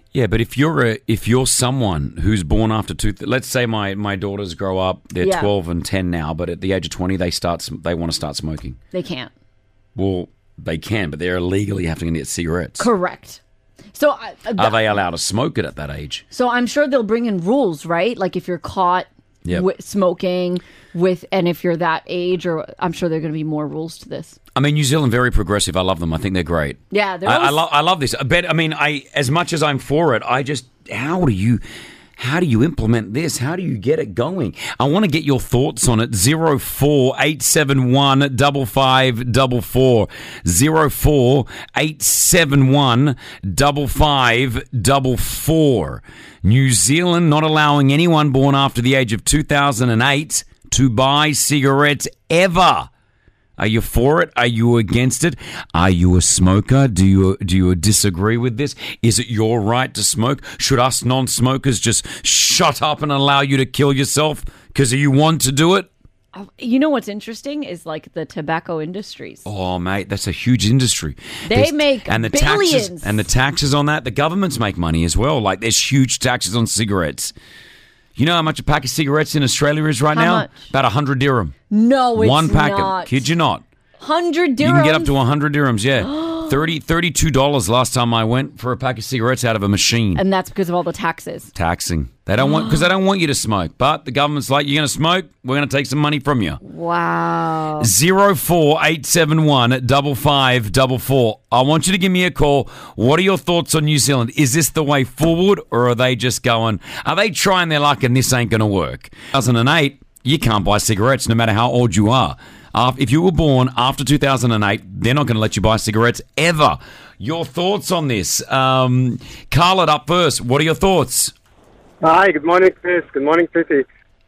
F: Yeah, but if you're a if you're someone who's born after two, let's say my, my daughters grow up, they're
G: Yeah.
F: twelve and ten now, but at the age of twenty they start sm- they want to start smoking.
G: They can't.
F: Well, they can, but they're illegally having to get cigarettes.
G: Correct. So, uh,
F: Are they allowed to smoke it at that age?
G: so I'm sure they'll bring in rules, right? Like if you're caught
F: Yep.
G: wi- smoking with, and if you're that age, or I'm sure there are going to be more rules to this.
F: I mean, New Zealand very progressive. I love them. I think they're great.
G: Yeah, they're
F: I, I
G: always-
F: love I love this. I bet. I mean, I as much as I'm for it, I just how do you how do you implement this? How do you get it going? I want to get your thoughts on it. Zero four eight seven one double five double four zero four eight seven one double five double four. New Zealand not allowing anyone born after the age of two thousand eight to buy cigarettes ever. Are you for it? Are you against it? Are you a smoker? Do you do you disagree with this? Is it your right to smoke? Should us non-smokers just shut up and allow you to kill yourself because you want to do it?
G: You know what's interesting is like the tobacco industries.
F: Oh, mate, that's a huge industry.
G: They
F: There's-
G: make
F: and the
G: billions.
F: taxes and the taxes on that. The governments make money as well. Like there's huge taxes on cigarettes. You know how much a pack of cigarettes in Australia is right
G: How
F: now?
G: much?
F: About a hundred dirham.
G: No, it's
F: One packet.
G: not.
F: Kid you not.
G: Hundred dirhams.
F: You can get up to one hundred dirhams, yeah. thirty, thirty-two dollars last time I went for a pack of cigarettes out of a machine.
G: And that's because of all the taxes.
F: Taxing. They don't want, because they don't want you to smoke. But the government's like, you're going to smoke, we're going to take some money from you.
G: Wow.
F: Zero four eight seven one double five double four. I want you to give me a call. What are your thoughts on New Zealand? Is this the way forward, or are they just going, are they trying their luck and this ain't going to work? two thousand eight, you can't buy cigarettes no matter how old you are. Uh, if you were born after two thousand eight, they're not going to let you buy cigarettes ever. Your thoughts on this? Um, Carl, up first. What are your thoughts?
Q: Hi, good morning, Chris. Good morning, Pretty.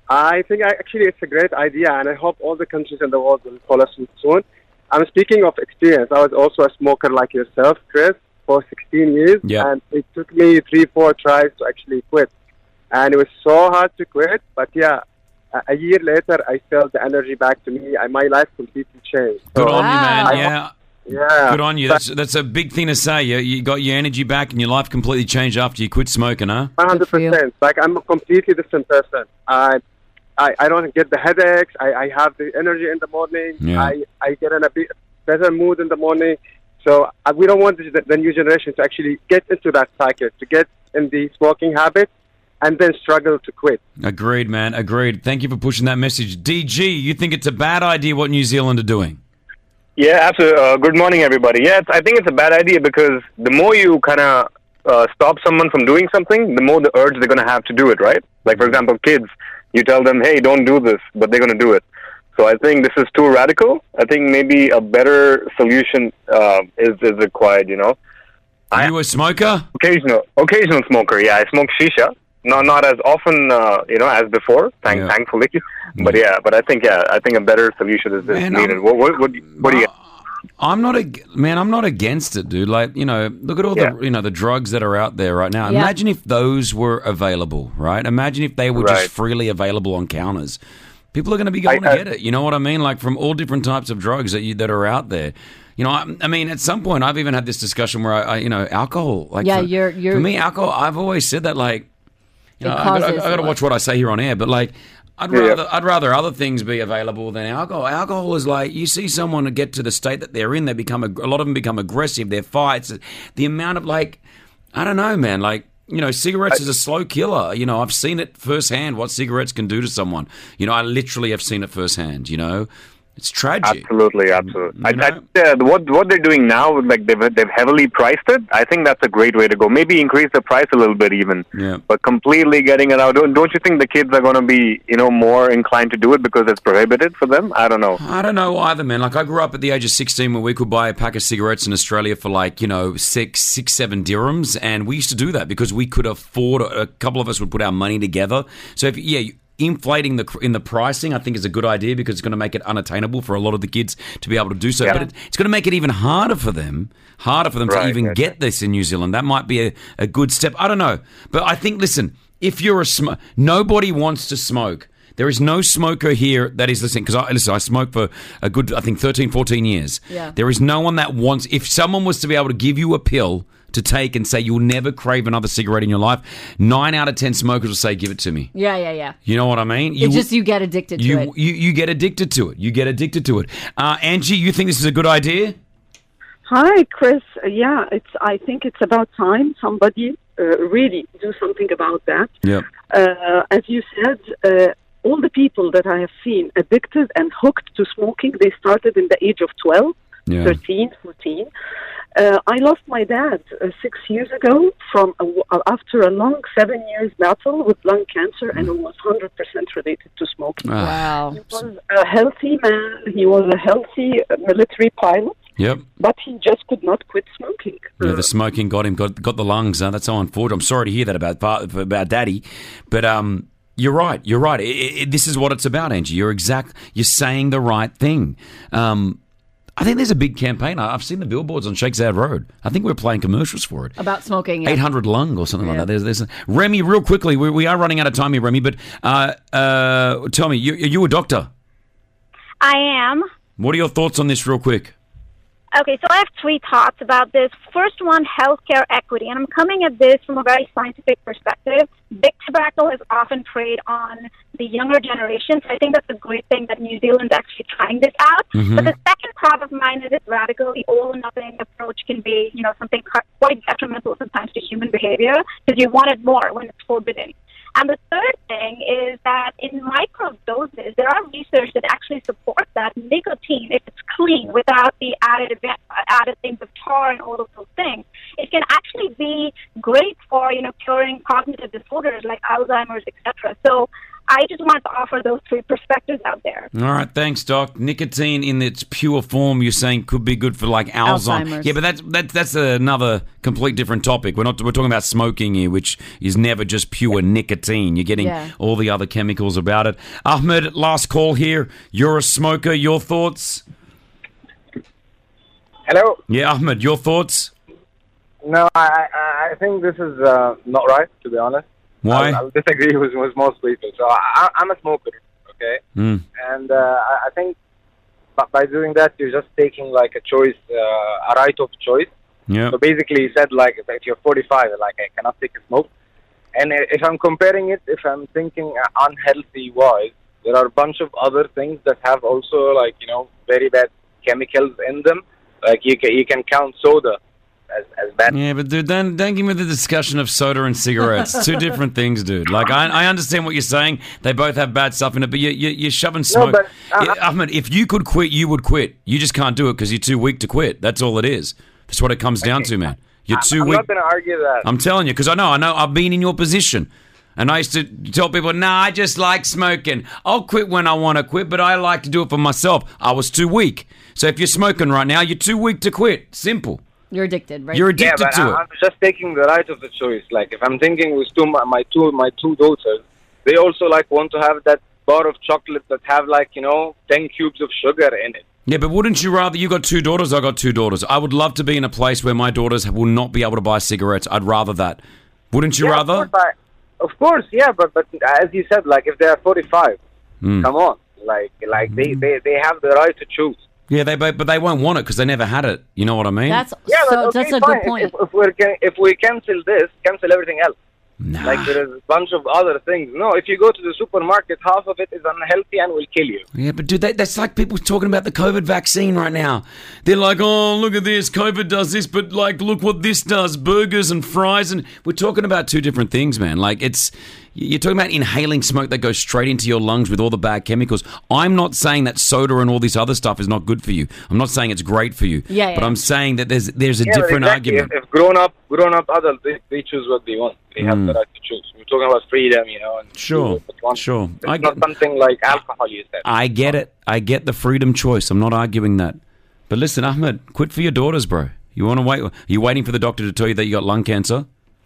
Q: I think I, actually it's a great idea, and I hope all the countries in the world will follow suit soon. I'm speaking of experience. I was also a smoker like yourself, Chris, for sixteen years,
F: Yeah.
Q: and it took me three, four tries to actually quit. And it was so hard to quit, but yeah, a, a year later, I felt the energy back to me, and my life completely changed.
F: Good
Q: So
F: on you, man.
Q: I
F: Yeah.
Q: hope- yeah.
F: Good on you. That's that's a big thing to say. You, you got your energy back and your life completely changed after you quit smoking, huh?
Q: one hundred percent. Like, I'm a completely different person. I, I, I don't get the headaches. I, I have the energy in the morning.
F: Yeah.
Q: I, I get in a bit better mood in the morning. So uh, we don't want the, the new generation to actually get into that cycle, to get in the smoking habit and then struggle to quit.
F: Agreed, man. Agreed. Thank you for pushing that message. D G, you think it's a bad idea what New Zealand are doing?
R: Yeah, absolutely. Uh, good morning, everybody. Yeah, it's, I think it's a bad idea because the more you kind of uh, stop someone from doing something, the more the urge they're going to have to do it, right? Like, for example, kids, you tell them, hey, don't do this, but they're going to do it. So I think this is too radical. I think maybe a better solution uh, is, is required, you know.
F: Are you a smoker?
R: Occasional, occasional smoker, yeah. I smoke shisha. Not not as often, uh, you know, as before, thank,
F: Yeah.
R: thankfully. But yeah, but I think, yeah, I think a better solution is, is
F: Man,
R: needed.
F: I'm-
R: What, what, what, what do you
F: I'm not a man. I'm not against it, dude. Like, you know, look at all
R: Yeah.
F: the you know the drugs that are out there right now.
R: Yeah.
F: Imagine if those were available, right? Imagine if they were
R: Right.
F: just freely available on counters. People are going to be going
R: I- I-
F: to get it. You know what I mean? Like from all different types of drugs that you that are out there. You know, I, I mean, at some point, I've even had this discussion where I, I you know, alcohol. Like
G: Yeah,
F: for,
G: you're- you're-
F: for me, alcohol. I've always said that, like, you know,
G: It
F: I got
G: causes
F: to
G: a
F: watch what I say here on air, but like. I'd
R: Yeah.
F: rather I'd rather other things be available than alcohol. Alcohol is like you see someone get to the state that they're in, they become a, a lot of them become aggressive. Their fights, the amount of like, I don't know, man. Like you know, cigarettes is a slow killer. You know, I've seen it firsthand what cigarettes can do to someone. You know, I literally have seen it firsthand. You know, it's tragic.
R: Absolutely, absolutely. I, I, uh, what what they're doing now, like they've they've heavily priced it. I think that's a great way to go. Maybe increase the price a little bit, even.
F: Yeah.
R: But completely getting it out. Don't, don't you think the kids are going to be, you know, more inclined to do it because it's prohibited for them? I don't know.
F: I don't know either, man. Like I grew up at the age of sixteen where we could buy a pack of cigarettes in Australia for like, you know, six, six, seven dirhams. And we used to do that because we could afford, a couple of us would put our money together. So if, yeah, you- inflating the in the pricing, I think is a good idea because it's going to make it unattainable for a lot of the kids to be able to do so.
R: Yeah.
F: But it, it's going to make it even harder for them, harder for them
R: Right,
F: to even
R: right,
F: get this in New Zealand. That might be a, a good step. I don't know. But I think, listen, if you're a sm- nobody wants to smoke. There is no smoker here that is listening, because I, listen, I smoked for a good, I think, thirteen, fourteen years.
G: Yeah.
F: There is no one that wants, if someone was to be able to give you a pill to take and say you'll never crave another cigarette in your life, nine out of ten smokers will say, give it to me.
G: Yeah, yeah, yeah.
F: You know what I mean?
G: It's just you get addicted to
F: you,
G: it.
F: You, you get addicted to it. You get addicted to it. Uh, Angie, you think this is a good idea?
S: Hi, Chris. Uh, yeah, it's. I think it's about time somebody uh, really do something about that.
F: Yeah.
S: Uh, as you said, uh, all the people that I have seen addicted and hooked to smoking, they started in the age of twelve,
F: yeah.
S: thirteen, fourteen. Uh, I lost my dad uh, six years ago from a, uh, after a long seven years battle with lung cancer, and it was one hundred percent related to smoking.
G: Wow.
S: He was a healthy man. He was a healthy uh, military pilot.
F: Yep.
S: But he just could not quit smoking.
F: Yeah, the smoking got him, got got the lungs. Uh, that's so unfortunate. I'm sorry to hear that about about Daddy, but um, you're right. You're right. It, it, this is what it's about, Angie. You're exact. You're saying the right thing. Um, I think there's a big campaign. I- I've seen the billboards on Sheikh Zayed Road. I think we're playing commercials for it.
G: About smoking. Yeah.
F: eight hundred lung or something
G: Yeah.
F: like that. There's, there's a, Remy, real quickly, we, we are running out of time here, Remy. But uh, uh, tell me, you you a doctor?
T: I am.
F: What are your thoughts on this, real quick?
T: Okay, so I have three thoughts about this. First one, healthcare equity. And I'm coming at this from a very scientific perspective. Big tobacco is often preyed on the younger generation, so I think that's a great thing that New Zealand's actually trying this out.
U: Mhm.
T: But the second part of mine is it's radical. The all or nothing approach can be, you know, something quite detrimental sometimes to human behavior because you want it more when it's forbidden. And the third thing is that in micro doses, there are research that actually supports that nicotine, if it's clean without the added event, added things of tar and all of those things, it can actually be great for, you know, curing cognitive disorders like Alzheimer's, et cetera. So I just wanted to offer those three perspectives out there.
F: All right, thanks, Doc. Nicotine in its pure form, you're saying could be good for like Alzheimer's.
G: Alzheimer's.
F: Yeah, but that's that's that's another complete different topic. We're not we're talking about smoking here, which is never just pure nicotine. You're getting
G: Yeah.
F: all the other chemicals about it. Ahmed, last call here. You're a smoker. Your thoughts?
V: Hello.
F: Yeah, Ahmed, your thoughts?
V: No, I I, I think this is uh, not right. To be honest,
F: Why?
V: I'll, I'll disagree with, with most people. So I, I'm a smoker. Okay,
F: Mm.
V: and uh, I, I think by, by doing that, you're just taking like a choice, uh, a right of choice.
F: Yeah.
V: So basically, he said like if you're forty-five, like I cannot take a smoke. And if I'm comparing it, if I'm thinking unhealthy wise, there are a bunch of other things that have also like you know very bad chemicals in them. Like you can you can count soda as as bad.
F: Yeah, but dude, don't, don't give me the discussion of soda and cigarettes. Two different things, dude. Like, I, I understand what you're saying. They both have bad stuff in it, but you, you, you're shoving smoke.
V: but, uh,
F: Yeah, Ahmed, if you could quit, you would quit. You just can't do it because you're too weak to quit. That's all it is. That's what it comes down to, man. You're too
V: I'm
F: weak.
V: not going to argue that.
F: I'm telling you, because I know, I know, I've been in your position. And I used to tell people, nah, I just like smoking. I'll quit when I want to quit, but I like to do it for myself. I was too weak. So if you're smoking right now, you're too weak to quit. Simple.
G: You're addicted, right?
F: You're addicted
V: yeah, but
F: to
V: I,
F: it.
V: I'm just taking the right of the choice. Like if I'm thinking with two my, my two my two daughters, they also like want to have that bar of chocolate that have like you know ten cubes of sugar in it.
F: Yeah, but wouldn't you rather, you got two daughters, I got two daughters. I would love to be in a place where my daughters will not be able to buy cigarettes. I'd rather that. Wouldn't you
V: Yeah,
F: rather?
V: Of course, I, of course, yeah, but but as you said, like if they are forty-five,
F: Mm.
V: come on, like like they, they, they have the right to choose.
F: Yeah, they but but they won't want it because they never had it. You know what I mean?
G: That's
V: Yeah,
G: so.
V: but okay,
G: that's a
V: fine.
G: good point.
V: If, if we're can, if we cancel this, cancel everything else. Like there is a bunch of other things. No, if you go to the supermarket, half of it is unhealthy and will kill you.
F: Yeah, but dude, that, that's like people talking about the COVID vaccine right now. They're like, oh, look at this, COVID does this, but like, look what this does, burgers and fries, and we're talking about two different things, man. Like, it's you're talking about inhaling smoke that goes straight into your lungs with all the bad chemicals. I'm not saying that soda and all this other stuff is not good for you. I'm not saying it's great for you.
G: Yeah,
F: But
G: yeah.
F: I'm saying that there's there's a
V: Yeah, but
F: different
V: exactly.
F: argument.
V: If, if grown up, grown up adults, they, they choose what they want. They have
F: Mm.
V: the right to choose. We're talking about freedom, you know. And
F: Sure,
V: do what they want.
F: sure.
V: It's
F: I
V: not something like alcohol. You said.
F: I get it. I get the freedom choice. I'm not arguing that. But listen, Ahmed, quit for your daughters, bro. You want to wait? Are you waiting for the doctor to tell you that you got lung cancer?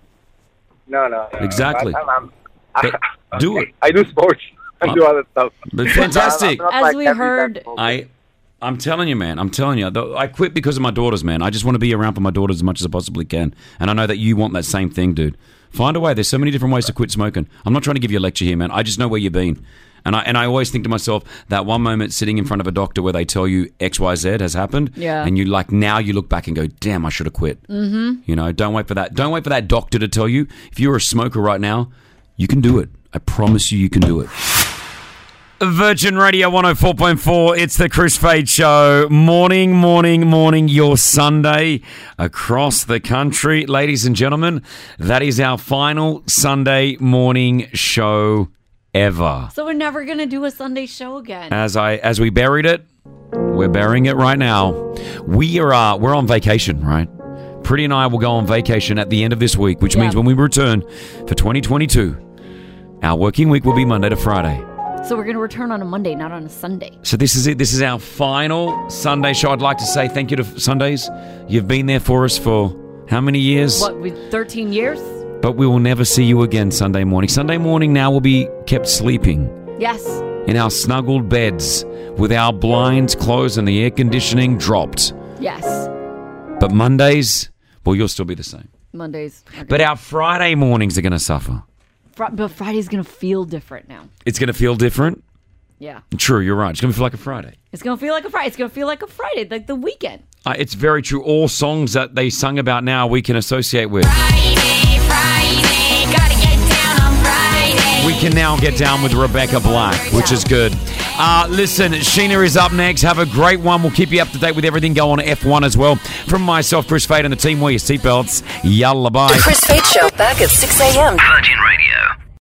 V: No, no. no.
F: Exactly.
V: I, I'm,
F: But
V: I'm,
F: do it.
V: I do sports. I do other stuff.
F: But fantastic.
V: I'm not
G: As
V: like
G: we
V: every
G: heard-
V: time.
F: I, I'm telling you, man. I'm telling you. Though, I quit because of my daughters, man. I just want to be around for my daughters as much as I possibly can. And I know that you want that same thing, dude. Find a way. There's so many different ways to quit smoking. I'm not trying to give you a lecture here, man. I just know where you've been. And I and I always think to myself, that one moment sitting in front of a doctor where they tell you X, Y, Z has happened,
G: Yeah.
F: and you like now you look back and go, damn, I should have quit.
G: Mm-hmm.
F: You know, don't wait for that. Don't wait for that doctor to tell you. If you're a smoker right now, you can do it. I promise you, you can do it. Virgin Radio one oh four point four, it's the Chris Fade Show. Morning, morning, morning, your Sunday across the country. Ladies and gentlemen, that is our final Sunday morning show ever.
G: So we're never going to do a Sunday show again.
F: As I as we buried it, we're burying it right now. We are uh, we're on vacation, right? Pretty and I will go on vacation at the end of this week, which
G: Yep.
F: means when we return for twenty twenty-two, our working week will be Monday to Friday.
G: So we're going to return on a Monday, not on a Sunday.
F: So this is it. This is our final Sunday show. I'd like to say thank you to Sundays. You've been there for us for how many years?
G: What, with thirteen years?
F: But we will never see you again Sunday morning. Sunday morning now will be kept sleeping
G: Yes.
F: in our snuggled beds with our blinds closed and the air conditioning dropped.
G: Yes.
F: But Mondays, well, you'll still be the same.
G: Mondays. Okay.
F: But our Friday mornings are going to suffer.
G: Fri- but Friday's going to feel different now.
F: It's going to feel different.
G: Yeah.
F: True, you're right. It's going to feel like a Friday.
G: It's going to feel like a Friday. It's going to feel like a Friday, like the weekend.
F: Uh, it's very true. All songs that they sung about now we can associate with.
A: Friday, Friday, gotta get down on Friday.
F: We can now get down with Rebecca Black, which is good. Uh, listen, Sheena is up next. Have a great one. We'll keep you up to date with everything going on F one as well. From myself, Chris Fade, and the team, wear your seatbelts. Yalla, bye.
E: The Chris Fade Show, back at six a.m. Virgin Radio.